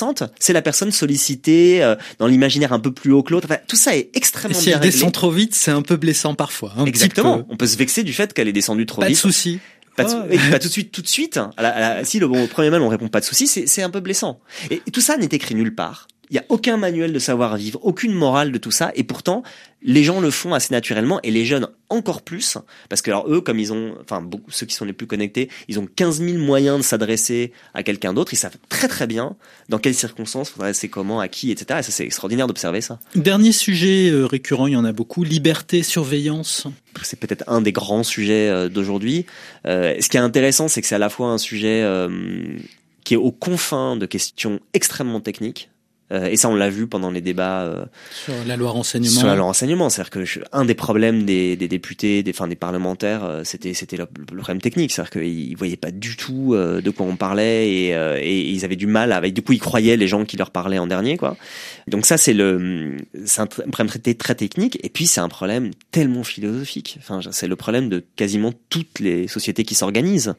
c'est la personne sollicitée euh, dans l'imaginaire un peu plus haut que l'autre. Enfin, tout ça est extrêmement et si bien elle réglé. descend trop vite, c'est un peu blessant parfois. Un Exactement. petit peu. On peut se vexer du fait qu'elle est descendue trop Pas vite. de souci. Pas, de, Oh. et pas tout de suite, tout de suite. À la, à la, si le bon, au premier mail on répond pas de souci, c'est, c'est un peu blessant. Et, et tout ça n'est écrit nulle part. Il y a aucun manuel de savoir-vivre, aucune morale de tout ça, et pourtant les gens le font assez naturellement, et les jeunes encore plus, parce que alors eux, comme ils ont, enfin beaucoup, ceux qui sont les plus connectés, ils ont quinze mille moyens de s'adresser à quelqu'un d'autre. Ils savent très très bien dans quelles circonstances s'adresser comment, à qui, et cetera. Et ça, c'est extraordinaire d'observer ça. Dernier sujet euh, récurrent, il y en a beaucoup, liberté, surveillance. C'est peut-être un des grands sujets euh, d'aujourd'hui. Euh, ce qui est intéressant, c'est que c'est à la fois un sujet euh, qui est aux confins de questions extrêmement techniques. Euh, et ça, on l'a vu pendant les débats euh, sur la loi renseignement. Sur la loi renseignement, c'est-à-dire que je, un des problèmes des, des députés, des, enfin des parlementaires, euh, c'était c'était le, le problème technique, c'est-à-dire qu'ils voyaient pas du tout euh, de quoi on parlait et, euh, et ils avaient du mal avec. Du coup, ils croyaient les gens qui leur parlaient en dernier, quoi. Donc ça, c'est le, c'est un problème très, très technique. Et puis c'est un problème tellement philosophique. Enfin, c'est le problème de quasiment toutes les sociétés qui s'organisent.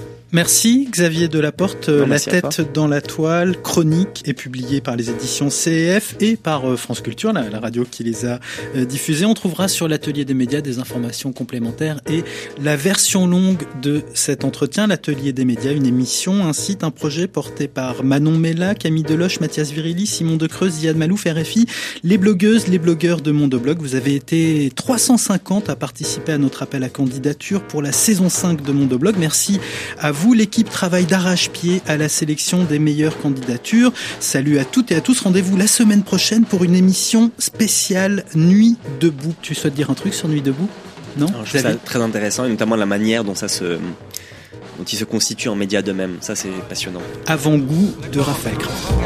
Merci Xavier Delaporte. Non, La tête dans la toile, chronique, est publiée par les éditions C F et par France Culture, la, la radio qui les a euh, diffusées. On trouvera sur l'Atelier des médias des informations complémentaires et la version longue de cet entretien. L'Atelier des médias, une émission, un site, un projet porté par Manon Mella, Camille Deloche, Mathias Virili, Simon Decreuse, Ziad Malouf, R F I, les blogueuses, les blogueurs de Mondoblog. Vous avez été trois cent cinquante à participer à notre appel à candidature pour la saison cinq de Mondoblog. Merci à vous. L'équipe travaille d'arrache-pied à la sélection des meilleures candidatures. Salut à toutes et à tous. Rendez-vous la semaine prochaine pour une émission spéciale Nuit debout. Tu souhaites dire un truc sur Nuit debout ? Non ? Alors, je trouve ça très intéressant, et notamment la manière dont ça se, dont ils se constituent en médias d'eux-mêmes. Ça, c'est passionnant. Avant-goût de Raphaël Kraft.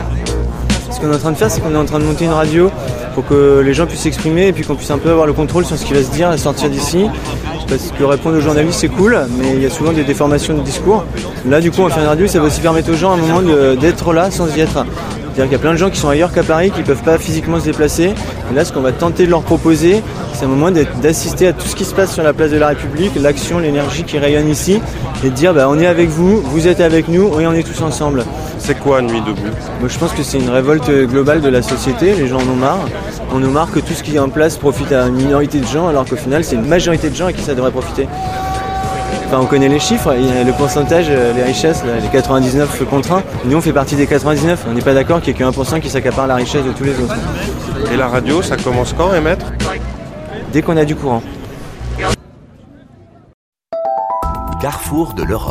Ce qu'on est en train de faire, c'est qu'on est en train de monter une radio pour que les gens puissent s'exprimer et puis qu'on puisse un peu avoir le contrôle sur ce qui va se dire et sortir d'ici. Parce que répondre aux journalistes, c'est cool, mais il y a souvent des déformations de discours. Là, du coup, on va faire une radio, ça va aussi permettre aux gens à un moment de, d'être là sans y être. C'est-à-dire qu'il y a plein de gens qui sont ailleurs qu'à Paris, qui ne peuvent pas physiquement se déplacer. Et là, ce qu'on va tenter de leur proposer, c'est un moment d'assister à tout ce qui se passe sur la place de la République, l'action, l'énergie qui rayonne ici, et de dire bah, on est avec vous, vous êtes avec nous, et on est tous ensemble. C'est quoi Nuit debout ? Moi, je pense que c'est une révolte globale de la société, les gens en ont marre. On en a marre que tout ce qui est en place profite à une minorité de gens, alors qu'au final, c'est une majorité de gens à qui ça devrait profiter. Enfin, on connaît les chiffres, il y a le pourcentage, les richesses, les quatre-vingt-dix-neuf contre un. Nous, on fait partie des quatre-vingt-dix-neuf. On n'est pas d'accord qu'il n'y ait que un pour cent qui s'accapare la richesse de tous les autres. Et la radio, ça commence quand à émettre ? Dès qu'on a du courant. Carrefour de l'Europe.